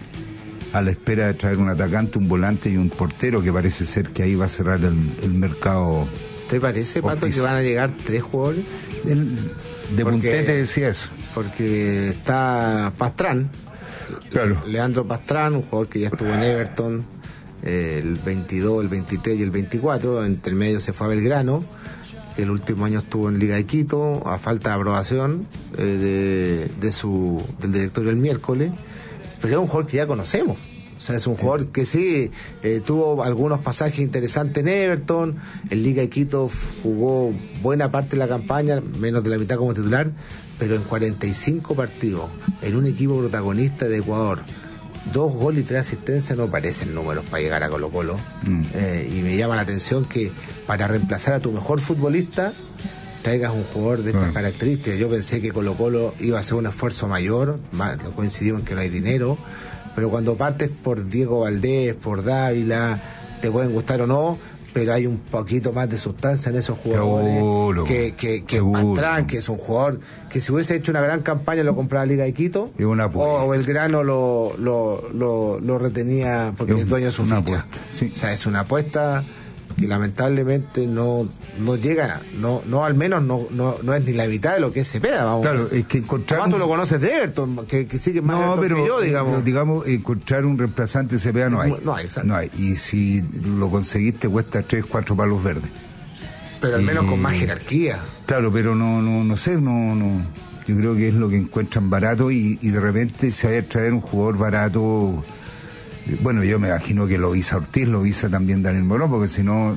a la espera de traer un atacante, un volante y un portero, que parece ser que ahí va a cerrar el, el mercado. ¿Te parece, Pato, que van a llegar tres jugadores? El, de Puntete decía eso. Porque está Pastrán, claro. Leandro Pastrán, un jugador que ya estuvo en Everton eh, el veintidós, el veintitrés y el veinticuatro, entre el medio se fue a Belgrano, que el último año estuvo en Liga de Quito, a falta de aprobación eh, de, de su del directorio el miércoles. Pero es un jugador que ya conocemos. O sea, es un jugador que sí eh, tuvo algunos pasajes interesantes en Everton, en Liga de Quito jugó buena parte de la campaña, menos de la mitad como titular, pero en cuarenta y cinco partidos, en un equipo protagonista de Ecuador, dos goles y tres asistencias no parecen números para llegar a Colo Colo. Mm. Eh, y me llama la atención que para reemplazar a tu mejor futbolista traigas un jugador de estas bueno. características. Yo pensé que Colo Colo iba a hacer un esfuerzo mayor, más, coincidimos en que no hay dinero, pero cuando partes por Diego Valdés, por Dávila, te pueden gustar o no, pero hay un poquito más de sustancia en esos jugadores. Seguro, que que, que Pastrán, que es un jugador que si hubiese hecho una gran campaña lo compraba Liga de Quito, una o Belgrano lo, lo, lo, lo retenía porque es, es dueño de su ficha. Sí. O sea, es una apuesta que lamentablemente no no llega, no no al menos no no, no es ni la mitad de lo que es Cepeda, vamos. Claro, es que encontrar... Además, tú lo conoces de Everton, que, que sigue más no, Everton pero, que yo, digamos. Pero, digamos, encontrar un reemplazante de Cepeda no hay. No hay, exacto. No hay. Y si lo conseguiste, cuesta tres, cuatro palos verdes. Pero al menos y, con más jerarquía. Claro, pero no no no sé, no no yo creo que es lo que encuentran barato y, y de repente se vaya a traer un jugador barato. Bueno, yo me imagino que lo visa Ortiz, lo visa también Daniel Morón, porque si no,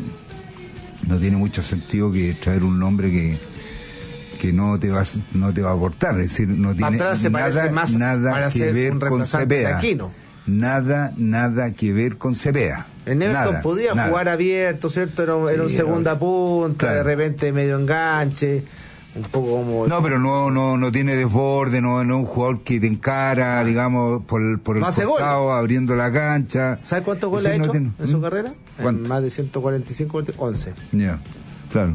no tiene mucho sentido que traer un nombre que que no te va no te va a aportar, es decir, no tiene nada, más nada que ver con Cepeda. Nada, nada que ver con Cepeda. En Everton nada, podía nada. jugar abierto, ¿cierto? Era, era un sí, segunda punta, claro. De repente medio enganche, un poco como... No, pero no no no tiene desborde, no, no es un jugador que te encara, ah. digamos, por, por el no costado, abriendo la cancha. ¿Sabes cuántos goles ha hecho no tiene... en su ¿Mm? carrera? ¿Cuánto? En más de ciento cuarenta y cinco, once. Ya, yeah, claro.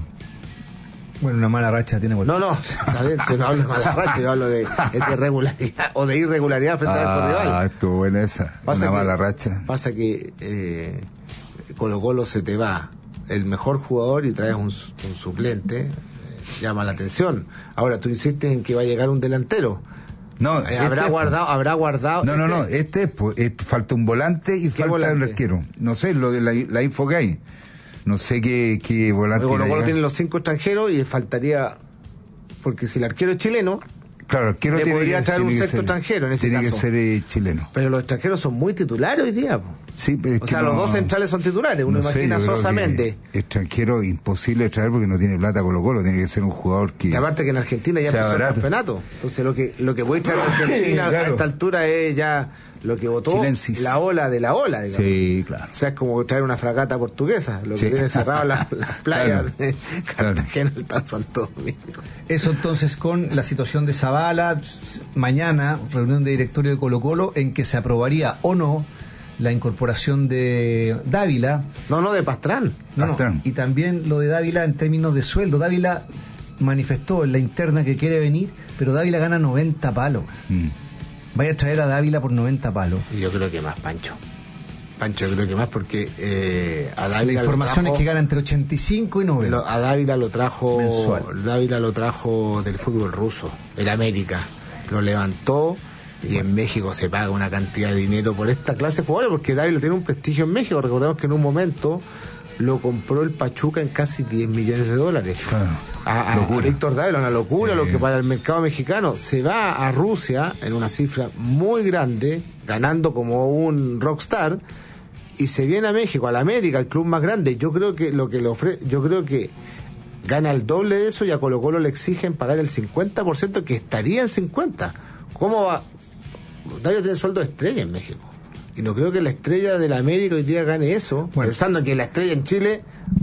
Bueno, una mala racha tiene cualquier. No, no, está bien, yo no hablo de mala racha, yo hablo de, de irregularidad o de irregularidad frente ah, al rival. Ah, estuvo buena esa, pasa una que, mala racha. Pasa que eh, Colo Colo se te va el mejor jugador y traes un, un suplente, eh, llama la atención. Ahora, tú insistes en que va a llegar un delantero. No, eh, habrá este, guardado, habrá guardado. No, este, no, no, este, pues, este falta un volante y falta volante? un arquero. No sé, lo de la, la info que hay. No sé qué, qué volante. Colo Colo tiene los cinco extranjeros y faltaría, porque si el arquero es chileno, claro, el arquero le tiene podría que, traer un sexto ser, extranjero en ese tiene caso. Tiene que ser eh, chileno. Pero los extranjeros son muy titulares hoy día. Po. Sí, pero es o que sea, no, los dos centrales son titulares. Uno no imagina sé, Sosa Méndez. Extranjero imposible de traer porque no tiene plata Colo Colo. Tiene que ser un jugador que. Y aparte que en Argentina ya empezó el campeonato. Entonces lo que lo que puede traer a Argentina claro. a esta altura es ya lo que votó Chilensis. La ola de la ola, digamos. Sí, claro. O sea, es como traer una fragata portuguesa, lo que sí. tiene cerrado las la playas claro. de Cartagena, claro. el Santo Domingo. Eso entonces con la situación de Zabala, mañana reunión de directorio de Colo Colo en que se aprobaría o no la incorporación de Dávila. No, no, de Pastrán. No, Pastrán. No, y también lo de Dávila en términos de sueldo. Dávila manifestó en la interna que quiere venir, pero Dávila gana noventa palos. Mm. Vaya a traer a Dávila por noventa palos. Y yo creo que más, Pancho. Pancho, yo creo que más porque eh, a Dávila la información trajo, es que gana entre ochenta y cinco y noventa. Lo, a Dávila lo trajo mensual. Dávila lo trajo del fútbol ruso, el América. Lo levantó y en México se paga una cantidad de dinero por esta clase de jugadores porque Dávila tiene un prestigio en México. Recordemos que en un momento lo compró el Pachuca en casi diez millones de dólares. Ah, a, a, a Víctor Dávila, una locura, sí. Lo que para el mercado mexicano se va a Rusia en una cifra muy grande, ganando como un rockstar, y se viene a México, a la América, el club más grande. Yo creo que lo que le ofrece, yo creo que gana el doble de eso y a Colo Colo le exigen pagar el cincuenta por ciento, que estaría en cincuenta. ¿Cómo va? Dávila tiene sueldo de estrella en México. Y no creo que la estrella de la América hoy día gane eso, bueno, pensando que la estrella en Chile,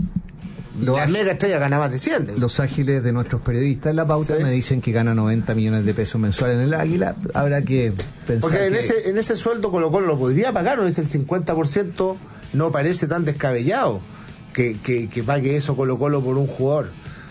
la ágil, mega estrella gana más de cien. Los ágiles de nuestros periodistas en la pauta ¿sí? me dicen que gana noventa millones de pesos mensuales en el Águila. Habrá que pensar. Porque en, que... ese, en ese sueldo Colo Colo lo podría pagar, no es el cincuenta por ciento, no parece tan descabellado que, que, que pague eso Colo Colo por un jugador.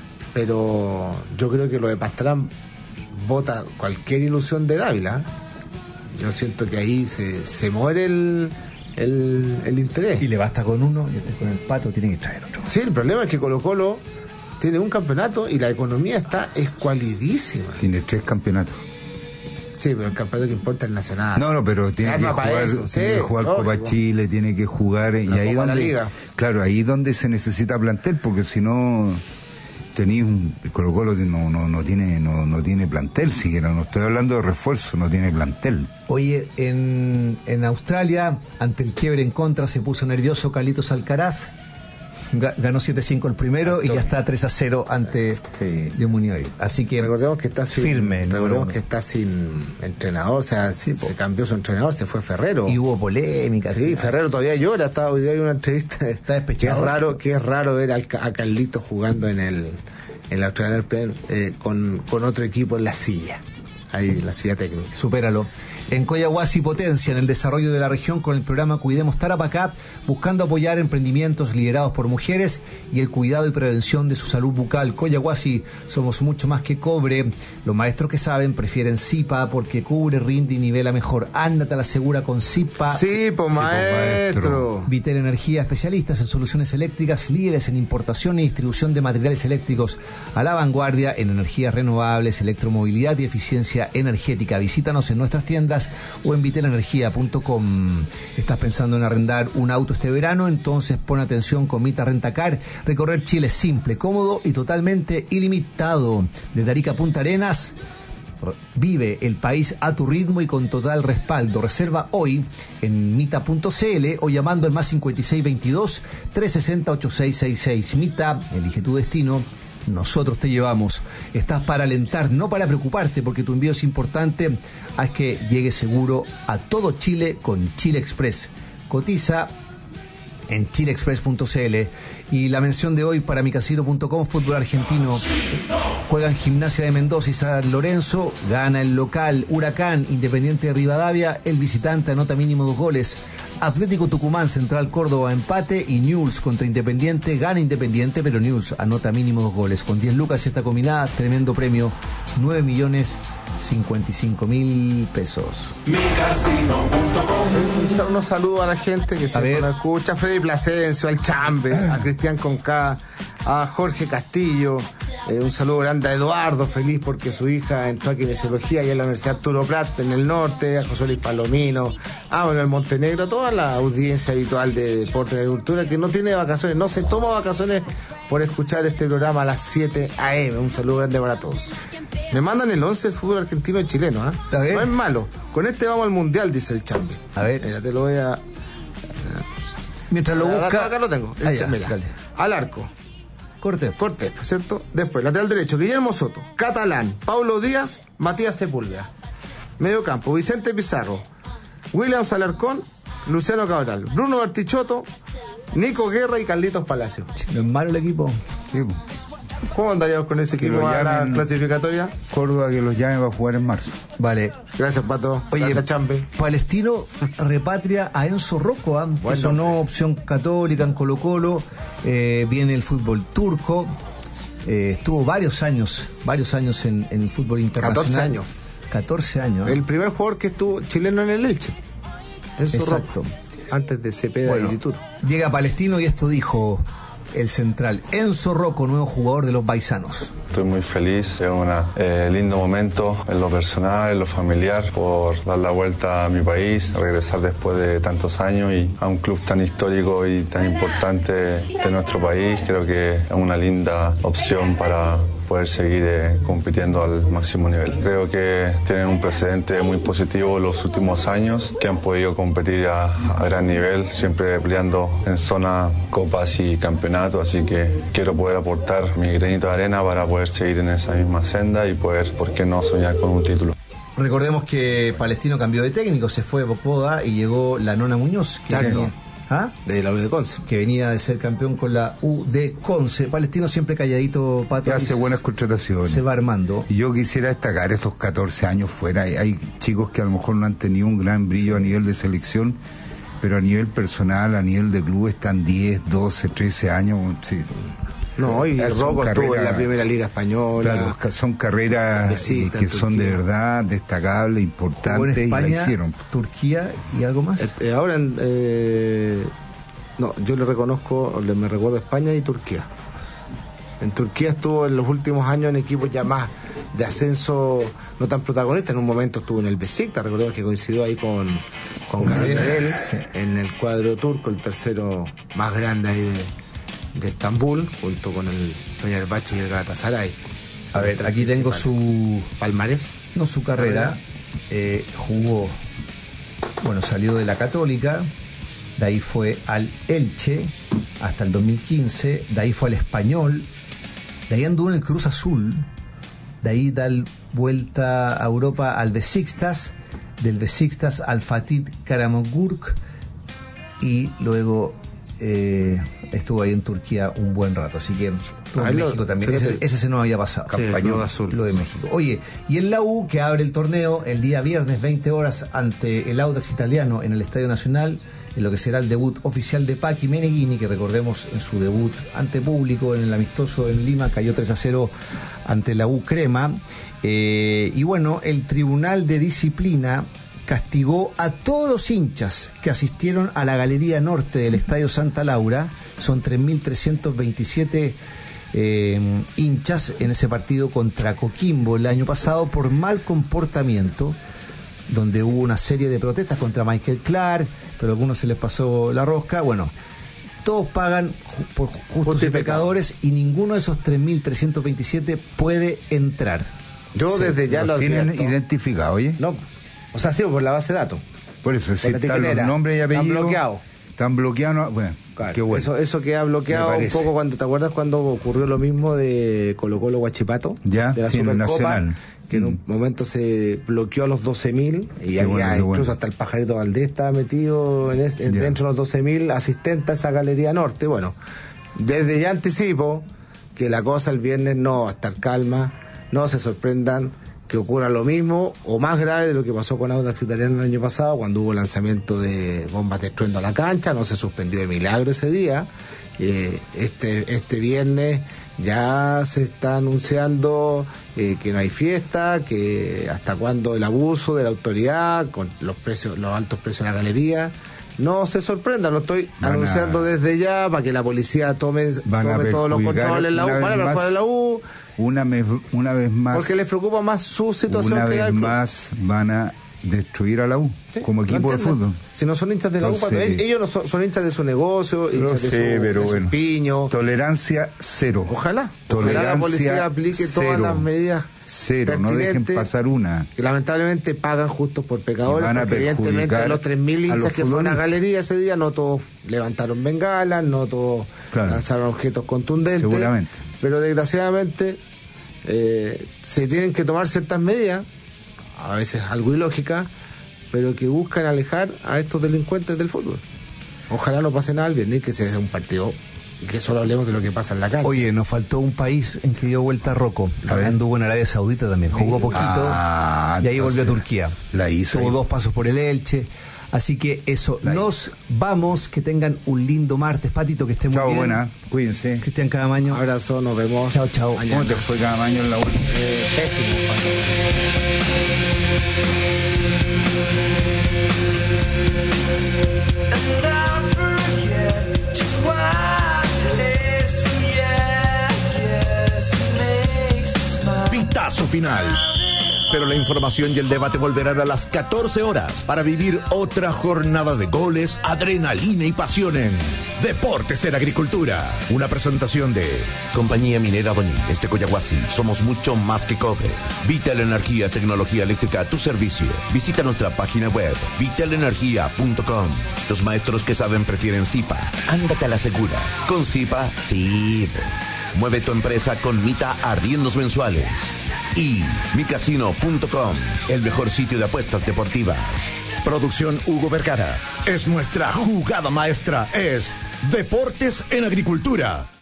Pero yo creo que lo de Pastrán bota cualquier ilusión de Dávila. Yo siento que ahí se, se muere el, el, el interés. Y le basta con uno, y este con el Pato tiene que traer otro. Sí, el problema es que Colo Colo tiene un campeonato y la economía está escualidísima. Tiene tres campeonatos. Sí, pero el campeonato que importa es el Nacional. No, no, pero tiene que jugar, eso, tiene sí, que jugar Copa lógico. Chile, tiene que jugar y ahí donde, Liga. Claro, ahí donde se necesita plantel, porque si no tenéis un Colo Colo que no, no, no tiene no, no tiene plantel siquiera, no estoy hablando de refuerzo, no tiene plantel. Oye, en, en Australia, ante el quiebre en contra, se puso nervioso Carlitos Alcaraz, ganó siete cinco el primero y ya está tres a cero ante sí. Munioi. Así que recordemos que está sin, firme. Recordemos que está sin entrenador, o sea, sí, se po. cambió su entrenador, se fue Ferrero. Y hubo polémica. Sí, sí, Ferrero todavía llora, está, hoy día hay una entrevista. Está despechado. Que es raro, que es raro ver al, a Carlitos jugando en el en la Australian Open eh, con, con otro equipo en la silla. Ahí, la silla técnica. Supéralo. En Coyahuasi potencia en el desarrollo de la región con el programa Cuidemos Tarapacá, buscando apoyar emprendimientos liderados por mujeres y el cuidado y prevención de su salud bucal. Coyahuasi, somos mucho más que cobre. Los maestros que saben prefieren Zipa porque cubre, rinde y nivela mejor. Ándate a la segura con Zipa. Sí, pues maestro. Vitel Energía, especialistas en soluciones eléctricas, líderes en importación y distribución de materiales eléctricos, a la vanguardia en energías renovables, electromovilidad y eficiencia energética. Visítanos en nuestras tiendas o en vitel energía punto com. ¿Estás pensando en arrendar un auto este verano? Entonces pon atención con Mita Rentacar. Recorrer Chile es simple, cómodo y totalmente ilimitado. Desde Arica a Punta Arenas, vive el país a tu ritmo y con total respaldo. Reserva hoy en mita punto c l o llamando al más cincuenta y seis veintidós, trescientos sesenta, ochenta y seis sesenta y seis. Mita, elige tu destino. Nosotros te llevamos. Estás para alentar, no para preocuparte, porque tu envío es importante. Haz que llegue seguro a todo Chile con Chile Express. Cotiza en chile express punto c l. Y la mención de hoy para micasino punto com, fútbol argentino. Juegan Gimnasia de Mendoza y San Lorenzo. Gana el local. Huracán, Independiente de Rivadavia. El visitante anota mínimo dos goles. Atlético Tucumán, Central Córdoba, empate. Y Newell's contra Independiente. Gana Independiente, pero Newell's anota mínimo dos goles. Con diez lucas esta combinada, tremendo premio. nueve millones cincuenta y cinco mil pesos. micasino punto com. Unos saludos a la gente que siempre nos escucha. A Freddy Plasencia, al Chambe, a Cristian Conca, a Jorge Castillo. Eh, un saludo grande a Eduardo, feliz porque su hija entró a kinesiología y en la Universidad Arturo Prat en el norte, a José Luis Palomino, a Manuel Montenegro, toda la audiencia habitual de Deporte y Agricultura que no tiene vacaciones, no se toma vacaciones por escuchar este programa a las siete a eme. Un saludo grande para todos. Me mandan el once del fútbol argentino y chileno, ¿eh? No es malo. Con este vamos al mundial, dice el Chambe. A ver. Mira, te lo voy a. Mientras lo busca. Acá, acá lo tengo. Ah, ya, mira, al arco. Cortés. Cortés, ¿cierto? Después, lateral derecho, Guillermo Soto, Catalán, Paulo Díaz, Matías Sepúlveda. Medio campo, Vicente Pizarro, Williams Alarcón, Luciano Cabral, Bruno Bertichotto, Nico Guerra y Carlitos Palacio. No es malo el equipo. Sí. ¿Cómo andaríamos con ese equipo a la clasificatoria? Córdoba que los llame va a jugar en marzo. Vale. Gracias, Pato. Oye, gracias, Chambe. Palestino repatria a Enzo Rocco, ¿eh? Bueno, que sonó opción católica en Colo Colo. Eh, viene el fútbol turco. Eh, estuvo varios años, varios años en, en el fútbol internacional. catorce años. catorce años. El primer jugador que estuvo chileno en el Elche. Enzo Exacto. Rocco. Antes de Cepeda bueno, y Dituro. Llega Palestino y esto dijo el central Enzo Rocco, nuevo jugador de los Baisanos. Estoy muy feliz, es un eh, lindo momento en lo personal, en lo familiar, por dar la vuelta a mi país, regresar después de tantos años y a un club tan histórico y tan importante de nuestro país. Creo que es una linda opción para poder seguir eh, compitiendo al máximo nivel. Creo que tienen un precedente muy positivo los últimos años, que han podido competir a, a gran nivel, siempre peleando en zona copas y campeonatos, así que quiero poder aportar mi granito de arena para poder seguir en esa misma senda y poder, ¿por qué no, soñar con un título? Recordemos que Palestino cambió de técnico, se fue Popoda y llegó la Nona Muñoz. Que venía, ¿ah? De la U de Conce. Que venía de ser campeón con la U de Conce. Palestino siempre calladito, Pato. Que hace buenas contrataciones. Se va armando. Yo quisiera destacar estos catorce años fuera. Hay, hay chicos que a lo mejor no han tenido un gran brillo a nivel de selección, pero a nivel personal, a nivel de club, están diez, doce, trece años. Sí. No, y Rocco estuvo en la primera liga española. Claro, son carreras eh, que son de verdad destacables, importantes, España, y la hicieron. Turquía y algo más. Eh, ahora, eh, no, yo le reconozco, le, me recuerdo España y Turquía. En Turquía estuvo en los últimos años en equipos ya más de ascenso, no tan protagonista. En un momento estuvo en el Besiktas, recordemos que coincidió ahí con, con Gabriel, sí, en el cuadro turco, el tercero más grande ahí de de Estambul, junto con el Fenerbahce y el Galatasaray. A ver, aquí tengo su palmarés. No, su carrera. Eh, jugó, bueno, salió de la Católica, de ahí fue al Elche hasta el dos mil quince, de ahí fue al Español, de ahí anduvo en el Cruz Azul, de ahí da vuelta a Europa al Besiktas, del Besiktas al Fatih Karagümrük y luego eh, estuvo ahí en Turquía un buen rato, así que estuvo Ah, en lo- México también. Ese, ese se nos había pasado. Sí, Campañón lo azul. Lo de México. Oye, y en la U, que abre el torneo el día viernes, veinte horas, ante el Audax Italiano en el Estadio Nacional, en lo que será el debut oficial de Paqui Meneghini, que recordemos en su debut ante público en el amistoso en Lima cayó tres a cero ante la U Crema. Eh, y bueno, el Tribunal de Disciplina castigó a todos los hinchas que asistieron a la Galería Norte del Estadio Santa Laura. Son tres mil trescientos veintisiete eh, hinchas en ese partido contra Coquimbo el año pasado por mal comportamiento, donde hubo una serie de protestas contra Michael Clark, pero a algunos se les pasó la rosca. Bueno, todos pagan ju- por justos Justo y y pecadores y ninguno de esos tres mil trescientos veintisiete puede entrar. Yo desde ya lo tienen advierto. identificado, oye. No, o sea, sí, por la base de datos. Por eso, si la están los etiquetera. nombres y Están apellidos. bloqueados. Están bloqueados, no- bueno, Claro, qué bueno. Eso, eso queda Me bloqueado un parece. poco cuando, ¿te acuerdas cuando ocurrió lo mismo de Colo Colo Guachipato? Ya, de la sí, en el Supercopa, Nacional. que en un momento se bloqueó a los doce mil y Qué había bueno, qué incluso bueno. hasta el Pajarito Valdés estaba metido en es- en- Ya. dentro de los doce mil asistentes a esa Galería Norte. Bueno, desde ya anticipo que la cosa el viernes no va a estar calma, no se sorprendan que ocurra lo mismo o más grave de lo que pasó con Audax Italiano el año pasado cuando hubo lanzamiento de bombas de estruendo a la cancha. No se suspendió de milagro ese día. Eh, este, este viernes ya se está anunciando eh, que no hay fiesta, que hasta cuándo el abuso de la autoridad con los precios, los altos precios de la galería. No se sorprendan, lo estoy Van a- anunciando desde ya para que la policía tome, Van a tome todos los perjudicar controles en la U, una van a vez perjudicar más- la U, Una vez, una vez más. porque les preocupa más su situación Una que la vez del club. más van a destruir a la U Sí, como no equipo de entienden. fútbol. Si no son hinchas de la U, Entonces- cuando- ellos no son, son hinchas de su negocio, Lo hinchas de sé, su, pero de su bueno. piño. Tolerancia cero. Ojalá, Tolerancia ojalá la policía aplique todas cero. las medidas Cero, no dejen pertinentes, pasar una. que lamentablemente pagan justos por pecadores, Y van a porque evidentemente perjudicar de los tres mil a hinchas los que fueron a la futbolistas. galería ese día, no todos levantaron bengalas, no todos Claro. lanzaron objetos contundentes. Seguramente. Pero desgraciadamente eh, se tienen que tomar ciertas medidas, a veces algo ilógicas, pero que buscan alejar a estos delincuentes del fútbol. Ojalá no pase nada el viernes, que sea un partido y que solo hablemos de lo que pasa en la cancha. Oye, nos faltó un país en que dio vuelta a Rocco. Anduvo en Arabia Saudita también, jugó poquito Ah, y ahí volvió a entonces, Turquía. La hizo. Tuvo ahí. dos pasos por el Elche. Así que eso, La nos vamos, que tengan un lindo martes, Patito, que estén muy Chao, bien. buena. Cuídense. Cristian Cadamaño. Abrazo, nos vemos. Chao, chao. mañana. ¿Cómo te fue cada año en la U? Eh, pésimo. Pitazo final. Pero la información y el debate volverán a las catorce horas para vivir otra jornada de goles, adrenalina y pasión en Deportes en Agricultura. Una presentación de Compañía Minera Domínguez de Coyahuasi. Somos mucho más que cobre. Vital Energía, tecnología eléctrica a tu servicio. Visita nuestra página web vital energía punto com. Los maestros que saben prefieren Zipa. Ándate a la segura. Con Zipa, sí. Mueve tu empresa con Mita arriendos mensuales. Y mi casino punto com, el mejor sitio de apuestas deportivas. Producción Hugo Vergara. Es nuestra jugada maestra, es Deportes en Agricultura.